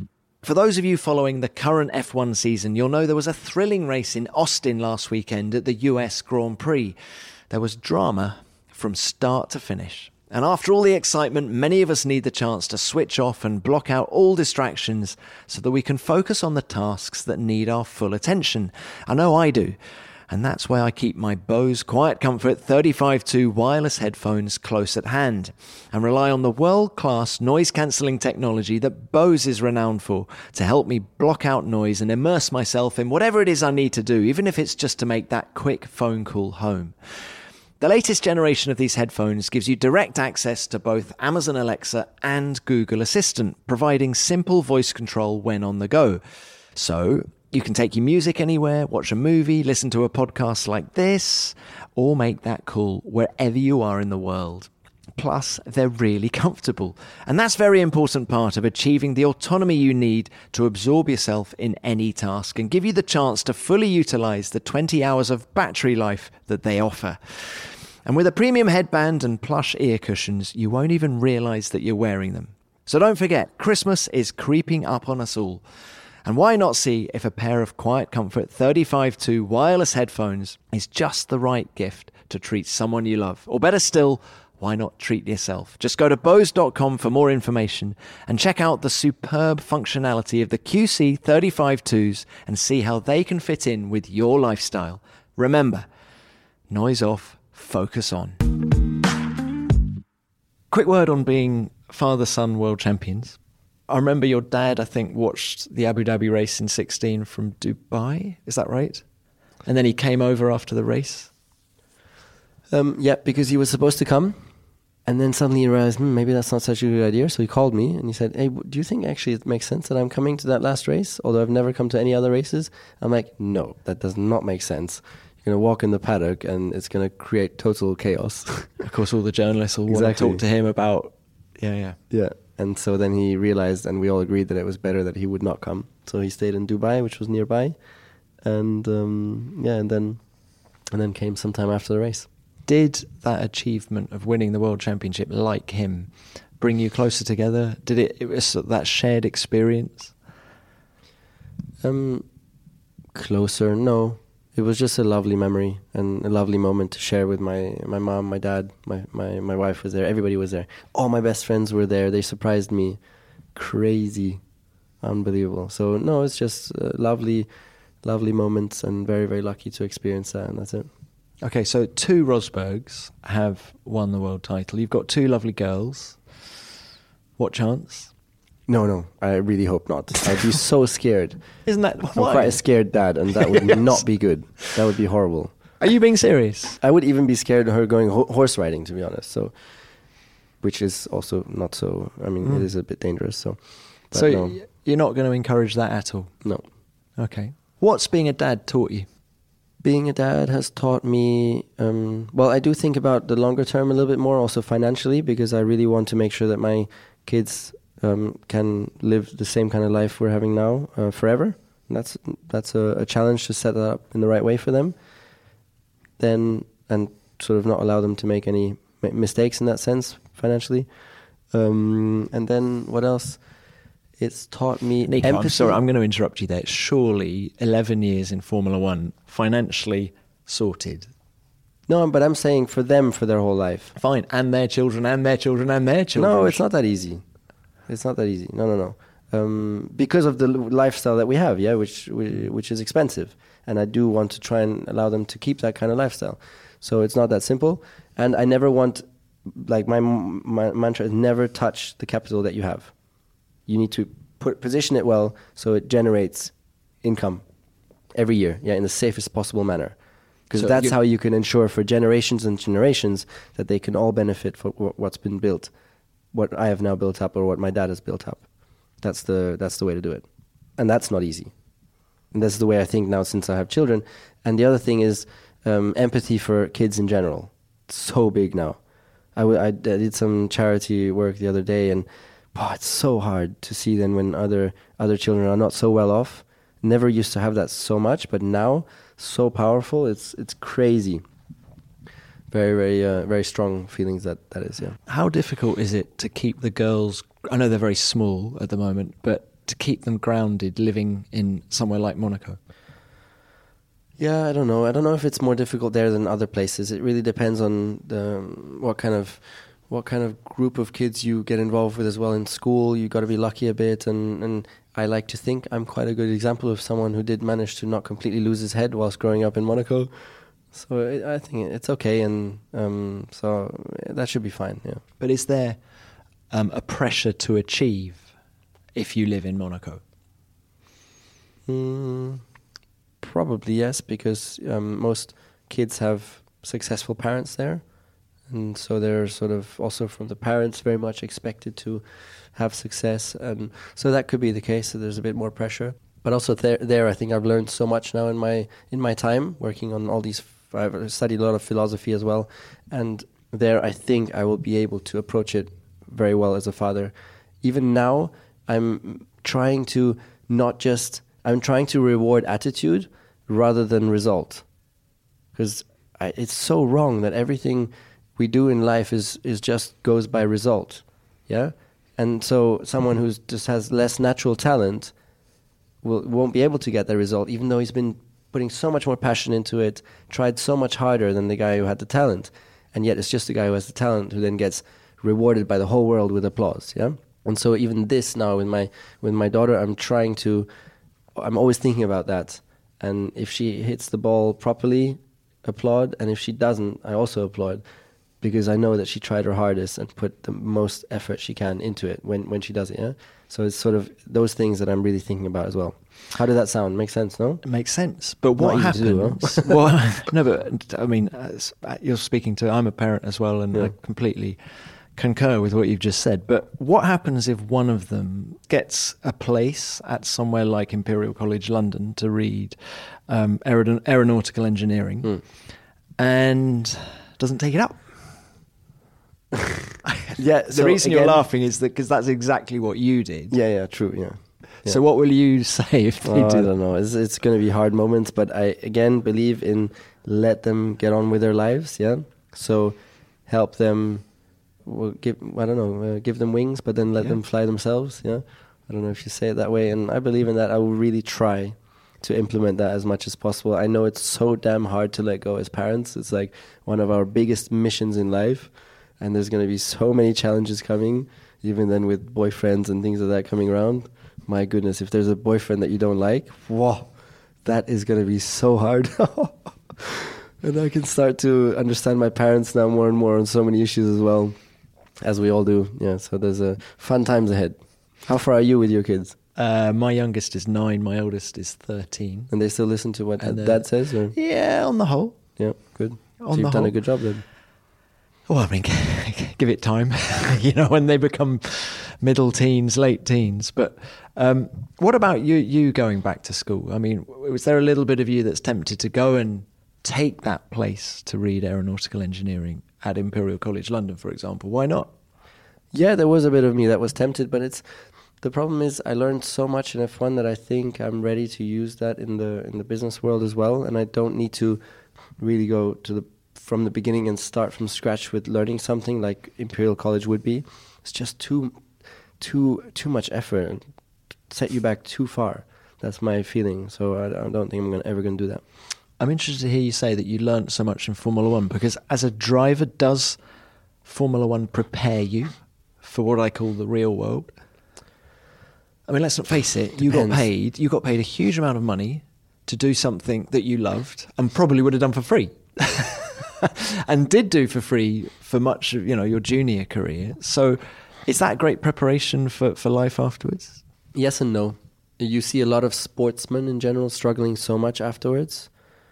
For those of you following the current F one season, you'll know there was a thrilling race in Austin last weekend at the U S Grand Prix. There was drama from start to finish. And after all the excitement, many of us need the chance to switch off and block out all distractions so that we can focus on the tasks that need our full attention. I know I do. And that's why I keep my Bose Quiet Comfort thirty-five two wireless headphones close at hand and rely on the world-class noise-cancelling technology that Bose is renowned for to help me block out noise and immerse myself in whatever it is I need to do, even if it's just to make that quick phone call home. The latest generation of these headphones gives you direct access to both Amazon Alexa and Google Assistant, providing simple voice control when on the go. So you can take your music anywhere, watch a movie, listen to a podcast like this, or make that call wherever you are in the world. Plus, they're really comfortable. And that's a very important part of achieving the autonomy you need to absorb yourself in any task and give you the chance to fully utilize the twenty hours of battery life that they offer. And with a premium headband and plush ear cushions, you won't even realize that you're wearing them. So don't forget, Christmas is creeping up on us all. And why not see if a pair of Quiet Comfort thirty-five two wireless headphones is just the right gift to treat someone you love? Or better still, why not treat yourself? Just go to bose dot com for more information and check out the superb functionality of the Q C thirty-five twos and see how they can fit in with your lifestyle. Remember, noise off, focus on. Quick word on being father-son world champions. I remember your dad, I think, watched the Abu Dhabi race in sixteen from Dubai. Is that right? And then he came over after the race? Um, yeah, because he was supposed to come. And then suddenly he realized, hmm, maybe that's not such a good idea. So he called me and he said, hey, do you think actually it makes sense that I'm coming to that last race? Although I've never come to any other races. I'm like, no, that does not make sense. You're going to walk in the paddock and it's going to create total chaos. Of course, all the journalists will exactly. want to talk to him about... Yeah, yeah. Yeah. And so then he realized, and we all agreed that it was better that he would not come. So he stayed in Dubai, which was nearby. And um, yeah, and then and then came sometime after the race. Did that achievement of winning the World Championship, like him, bring you closer together? Did it, it was that shared experience? Um, closer, no. It was just a lovely memory and a lovely moment to share with my, my mom, my dad, my, my, my wife was there. Everybody was there. All my best friends were there. They surprised me. Crazy. Unbelievable. So, no, it's just uh, lovely, lovely moments and very, very lucky to experience that, and that's it. Okay, so two Rosbergs have won the world title. You've got two lovely girls. What chance? No, no, I really hope not. I'd be so scared. Isn't that I'm why? quite a scared dad, and that would yes. not be good. That would be horrible. Are you being serious? I would even be scared of her going ho- horse riding, to be honest. So, which is also not so. I mean, mm. it is a bit dangerous. So, but so no. You're not going to encourage that at all? No. Okay. What's being a dad taught you? Being a dad has taught me. Um, well, I do think about the longer term a little bit more, also financially, because I really want to make sure that my kids Um, can live the same kind of life we're having now uh, forever. And that's that's a, a challenge to set that up in the right way for them. Then and sort of not allow them to make any ma- mistakes in that sense financially. Um, and then what else? It's taught me Nico, empathy. I'm sorry, I'm going to interrupt you there. Surely eleven years in Formula One, financially sorted. No, but I'm saying for them for their whole life. Fine, and their children, and their children, and their children. No, it's not that easy. It's not that easy. No, no, no. Um, because of the lifestyle that we have, yeah, which which is expensive, and I do want to try and allow them to keep that kind of lifestyle. So it's not that simple, and I never want, like my my mantra is never touch the capital that you have. You need to put position it well so it generates income every year, yeah, in the safest possible manner, because so that's how you can ensure for generations and generations that they can all benefit from what's been built. What I have now built up or what my dad has built up. That's the that's the way to do it. And that's not easy. And that's the way I think now since I have children. And the other thing is um, empathy for kids in general. It's so big now. I, w- I did some charity work the other day and oh, it's so hard to see then when other other children are not so well off. Never used to have that so much, but now so powerful. It's it's crazy. Very, very, uh, very strong feelings that, that is, yeah. How difficult is it to keep the girls, I know they're very small at the moment, but to keep them grounded living in somewhere like Monaco? Yeah, I don't know. I don't know if it's more difficult there than other places. It really depends on the what kind of what kind of group of kids you get involved with as well. In school, you got to be lucky a bit, and, and I like to think I'm quite a good example of someone who did manage to not completely lose his head whilst growing up in Monaco. So it, I think it's okay, and um, so that should be fine. Yeah. But is there um, a pressure to achieve if you live in Monaco? Mm, probably yes, because um, most kids have successful parents there. And so they're sort of also from the parents very much expected to have success. And so that could be the case, so there's a bit more pressure. But also there, there I think I've learned so much now in my in my time working on all these. I've studied a lot of philosophy as well. And there I think I will be able to approach it very well as a father. Even now, I'm trying to not just, I'm trying to reward attitude rather than result. Because it's so wrong that everything we do in life is is just goes by result, yeah. And so someone who just has less natural talent will won't be able to get that result, even though he's been putting so much more passion into it, tried so much harder than the guy who had the talent, and yet it's just the guy who has the talent who then gets rewarded by the whole world with applause, yeah. And so even this now with my with my daughter, I'm trying to, I'm always thinking about that, and if she hits the ball properly, applaud, and if she doesn't, I also applaud. Because I know that she tried her hardest and put the most effort she can into it when, when she does it, yeah? So it's sort of those things that I'm really thinking about as well. How did that sound? Make sense, no? It makes sense. But what Not happens... easy to do, huh? well, no, but, I mean, as you're speaking to... I'm a parent as well, and yeah. I completely concur with what you've just said. But what happens if one of them gets a place at somewhere like Imperial College London to read um, aeron- aeronautical engineering mm. and doesn't take it up? yeah. The so reason again, you're laughing is that because that's exactly what you did. Yeah, yeah, true. Yeah. yeah. So what will you say if they oh, do? I don't know. It's it's going to be hard moments, but I again believe in let them get on with their lives. Yeah. So help them. Well, give I don't know. Uh, give them wings, but then let yeah. them fly themselves. Yeah. I don't know if you say it that way, and I believe in that. I will really try to implement that as much as possible. I know it's so damn hard to let go as parents. It's like one of our biggest missions in life. And there's going to be so many challenges coming, even then with boyfriends and things like that coming around. My goodness, if there's a boyfriend that you don't like, whoa, that is going to be so hard. And I can start to understand my parents now more and more on so many issues as well, as we all do. Yeah, so there's a fun times ahead. How far are you with your kids? Uh, my youngest is nine, my oldest is thirteen. And they still listen to what and dad says? Or? Yeah, on the whole. Yeah, good. On so you've the done whole. a good job then. Well, I mean, give it time, you know, when they become middle teens, late teens. But um, what about you, you going back to school? I mean, was there a little bit of you that's tempted to go and take that place to read aeronautical engineering at Imperial College London, for example? Why not? Yeah, there was a bit of me that was tempted, but it's the problem is I learned so much in F one that I think I'm ready to use that in the in the business world as well, and I don't need to really go to the from the beginning and start from scratch with learning something like Imperial College would be. It's just too too too much effort and set you back too far. That's my feeling. So I, I don't think I'm gonna, ever going to do that. I'm interested to hear you say that you learned so much in Formula One, because as a driver, does Formula One prepare you for what I call the real world? I mean, let's not face it. You got paid. You got paid a huge amount of money to do something that you loved and probably would have done for free. And did do for free for much of, you know, your junior career. So is that great preparation for, for life afterwards? Yes and no. You see a lot of sportsmen in general struggling so much afterwards.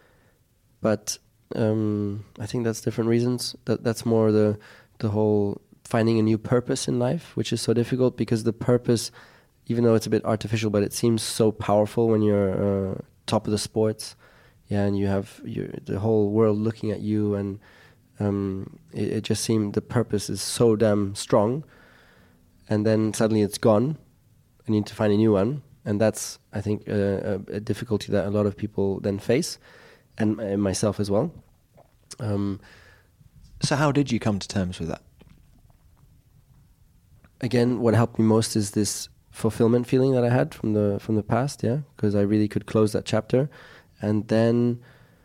But um, I think that's different reasons. That That's more the the whole finding a new purpose in life, which is so difficult because the purpose, even though it's a bit artificial, but it seems so powerful when you're uh, top of the sports. Yeah, and you have your, the whole world looking at you, and um, it, it just seemed the purpose is so damn strong, and then suddenly it's gone, and you need to find a new one, and that's, I think, uh, a, a difficulty that a lot of people then face, and, and myself as well. Um, so how did you come to terms with that? Again, what helped me most is this fulfillment feeling that I had from the from the past, yeah, because I really could close that chapter. And then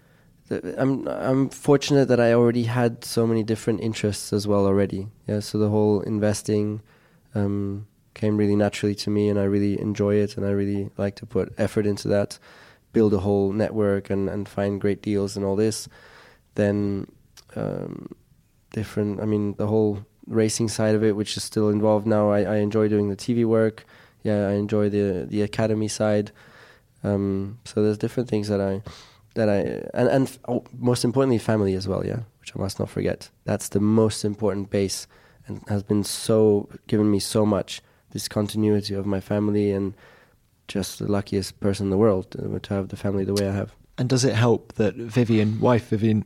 the, I'm I'm fortunate that I already had so many different interests as well already, yeah. So the whole investing um, came really naturally to me, and I really enjoy it, and I really like to put effort into that, build a whole network, and, and find great deals and all this. Then um, different, I mean, the whole racing side of it, which is still involved now. I, I enjoy doing the T V work. Yeah, I enjoy the the academy side. Um, so there's different things that I that I and and oh, most importantly, family as well. Yeah, which I must not forget. That's the most important base, and has been so given me so much. This continuity of my family, and just the luckiest person in the world uh, to have the family the way I have. And does it help that Vivian, wife Vivian,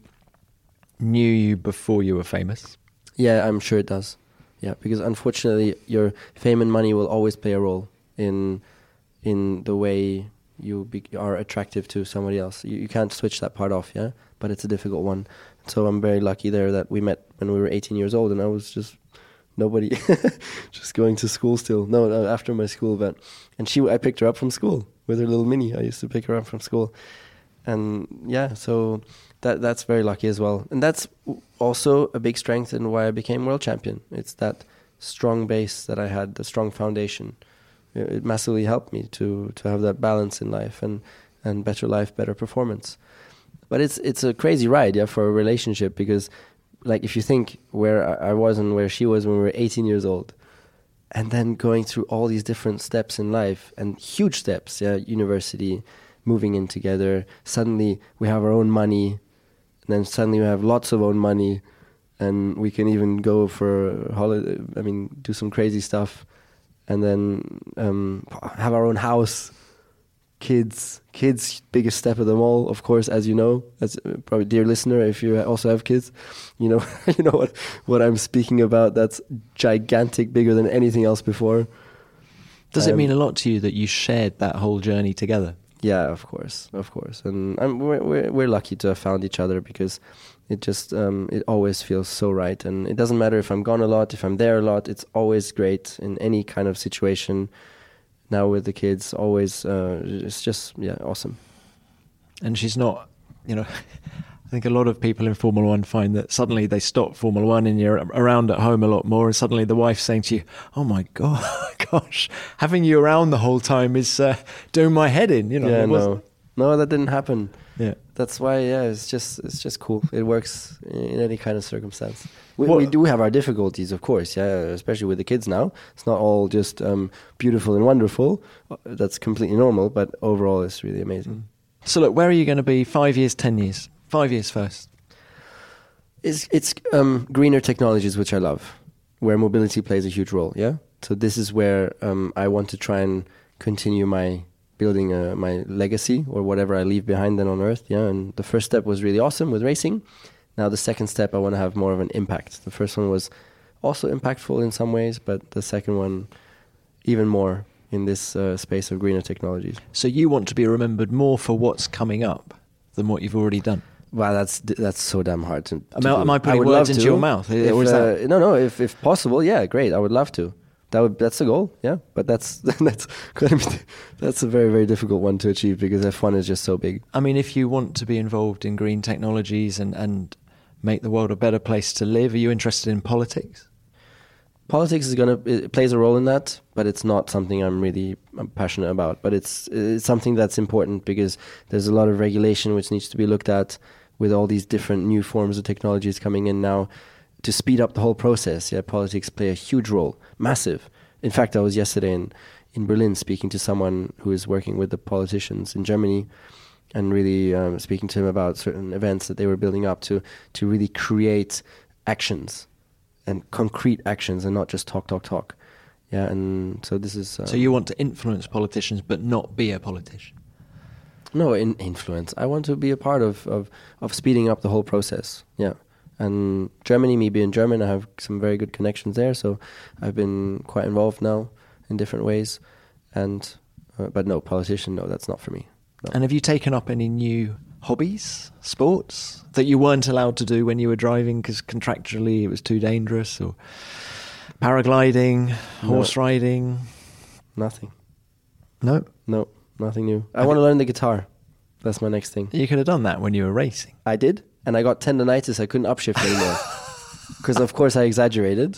knew you before you were famous? Yeah, I'm sure it does. Yeah, because unfortunately, your fame and money will always play a role in in the way you be, are attractive to somebody else. You, you can't switch that part off, yeah? But it's a difficult one. So I'm very lucky there that we met when we were eighteen years old, and I was just nobody, just going to school still. No, no, after my school, but and she, I picked her up from school with her little Mini. I used to pick her up from school, and yeah, so that that's very lucky as well. And that's also a big strength in why I became world champion. It's that strong base that I had, the strong foundation. It massively helped me to to have that balance in life and, and better life, better performance. But it's it's a crazy ride, yeah, for a relationship, because like if you think where I was and where she was when we were eighteen years old, and then going through all these different steps in life, and huge steps, yeah, university, moving in together, suddenly we have our own money, and then suddenly we have lots of own money, and we can even go for holiday, I mean, do some crazy stuff, and then um, have our own house, kids, kids, biggest step of them all, of course, as you know, as probably dear listener, if you also have kids, you know, you know what, what I'm speaking about. That's gigantic, bigger than anything else before. Does um, it mean a lot to you that you shared that whole journey together? Yeah, of course, of course, and I'm, we're, we're we're lucky to have found each other, because it just um, it always feels so right, and it doesn't matter if I'm gone a lot, if I'm there a lot. It's always great in any kind of situation. Now with the kids, always uh, it's just yeah, awesome. And she's not, you know, I think a lot of people in Formula One find that suddenly they stop Formula One and you're around at home a lot more, and suddenly the wife's saying to you, "Oh my god, gosh, having you around the whole time is uh, doing my head in." You know, yeah, no, no, that didn't happen. Yeah, that's why. Yeah, it's just it's just cool. It works in any kind of circumstance. We, we do have our difficulties, of course. Yeah, especially with the kids now. It's not all just um, beautiful and wonderful. That's completely normal. But overall, it's really amazing. Mm. So, look, where are you going to be? Five years, ten years. Five years first. It's it's um, greener technologies, which I love, where mobility plays a huge role. Yeah. So this is where um, I want to try and continue my building uh, my legacy, or whatever I leave behind then on Earth. Yeah. And the first step was really awesome with racing. Now the second step, I want to have more of an impact. The first one was also impactful in some ways, but the second one even more in this uh, space of greener technologies. So you want to be remembered more for what's coming up than what you've already done? Wow, that's that's so damn hard to, to am, I, am I putting words into to. your mouth? If, or is uh, that... No, no. If if possible, yeah, great. I would love to. That would that's the goal. Yeah, but that's that's that's a very very difficult one to achieve, because F one is just so big. I mean, if you want to be involved in green technologies and and make the world a better place to live, are you interested in politics? Politics is gonna it plays a role in that, but it's not something I'm really I'm passionate about. But it's it's something that's important, because there's a lot of regulation which needs to be looked at with all these different new forms of technologies coming in now to speed up the whole process. Yeah, politics play a huge role, massive. In fact, I was yesterday in in Berlin speaking to someone who is working with the politicians in Germany, and really um, speaking to him about certain events that they were building up to to really create actions. And concrete actions, and not just talk, talk, talk. Yeah, and so this is... Um, so you want to influence politicians, but not be a politician? No, in influence. I want to be a part of, of, of speeding up the whole process, yeah. And Germany, me being German, I have some very good connections there, so I've been quite involved now in different ways. And uh, But no, politician, no, that's not for me. No. And have you taken up any new hobbies, sports, that you weren't allowed to do when you were driving because contractually it was too dangerous, or paragliding, horse no. riding? Nothing. No? No, nothing new. I want to learn the guitar. That's my next thing. You could have done that when you were racing. I did, and I got tendonitis. I couldn't upshift anymore. Because, of course, I exaggerated.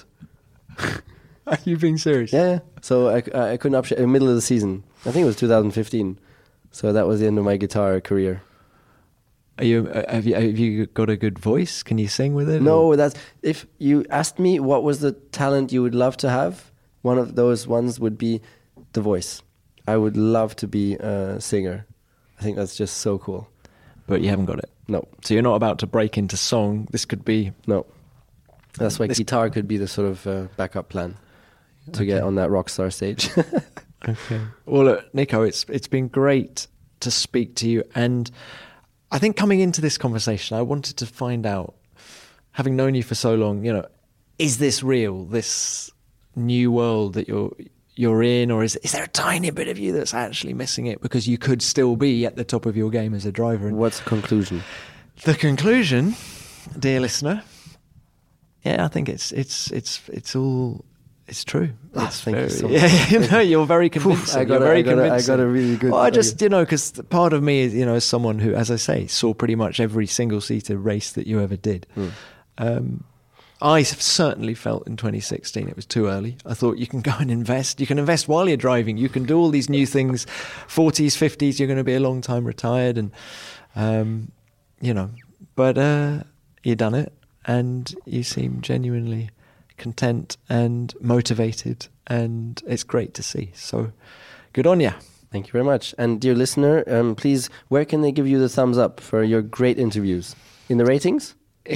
Are you being serious? Yeah, yeah. So I, I couldn't upshift in the middle of the season. I think it was two thousand fifteen. So that was the end of my guitar career. Are you, uh, have you have you got a good voice? Can you sing with it? No, or? that's... If you asked me what was the talent you would love to have, one of those ones would be the voice. I would love to be a singer. I think that's just so cool. But you haven't got it? No. So you're not about to break into song. This could be... No. That's why This- guitar could be the sort of uh, backup plan to Okay. get on that rock star stage. Okay. Well, look, Nico, it's it's been great to speak to you. And I think coming into this conversation, I wanted to find out, having known you for so long, you know, is this real, this new world that you're you're in, or is is there a tiny bit of you that's actually missing it because you could still be at the top of your game as a driver? And What's the conclusion? the conclusion, dear listener, yeah, I think it's it's it's it's all it's true. Ah, It's thank you very, so much. yeah, you know, you're very convincing. I got you're a- very I got a- I convincing. got a really good- Well, I just okay. you know because part of me is you know as someone who, as I say, saw pretty much every single seater race that you ever did. Hmm. Um, I certainly felt in twenty sixteen it was too early. I thought you can go and invest. You can invest while you're driving. You can do all these new things. forties, fifties, you're going to be a long time retired, and um, you know. But uh, you done it, and you seem genuinely content and motivated, and it's great to see. So, good on you. Thank you very much. And dear listener, um, please, where can they give you the thumbs up for your great interviews? In the ratings?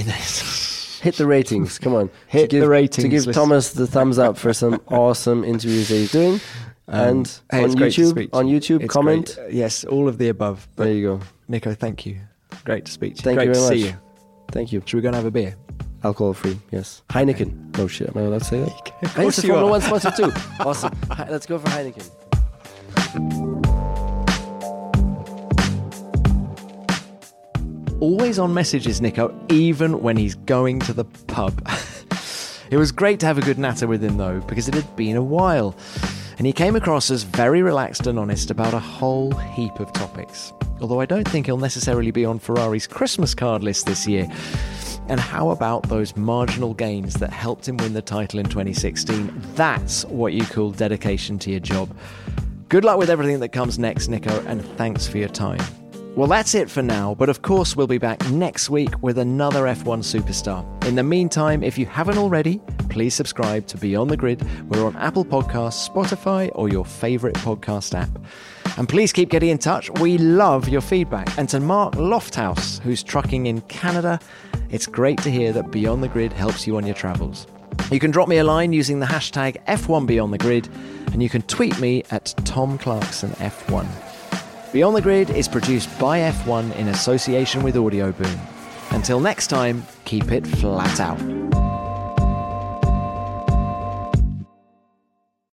Hit the ratings. Come on. Hit To give, the ratings, To give listen. Thomas the thumbs up for some awesome interviews that he's doing. And Um, hey, on it's great to YouTube, speak to on you. YouTube, It's comment. great. Uh, yes, all of the above. But There you go. Nico, thank you. Great to speak to you. Thank great you very to much. see you. Thank you. Should we go and have a beer? Alcohol free, yes. Heineken. No shit, am I allowed to say that? Of And it's course the you Formula are. One sponsor too. Awesome. Hi- Let's go for Heineken. Always on messages, Nico, even when he's going to the pub. It was great to have a good natter with him, though, because it had been a while. And he came across as very relaxed and honest about a whole heap of topics. Although I don't think he'll necessarily be on Ferrari's Christmas card list this year. And how about those marginal gains that helped him win the title in twenty sixteen? That's what you call dedication to your job. Good luck with everything that comes next, Nico, and thanks for your time. Well, that's it for now, but of course we'll be back next week with another F one superstar. In the meantime, if you haven't already, please subscribe to Beyond the Grid. We're on Apple Podcasts, Spotify, or your favourite podcast app. And please keep getting in touch. We love your feedback. And to Mark Lofthouse, who's trucking in Canada, it's great to hear that Beyond the Grid helps you on your travels. You can drop me a line using the hashtag F one Beyond the Grid, and you can tweet me at Tom Clarkson F one. Beyond the Grid is produced by F one in association with Audioboom. Until next time, keep it flat out.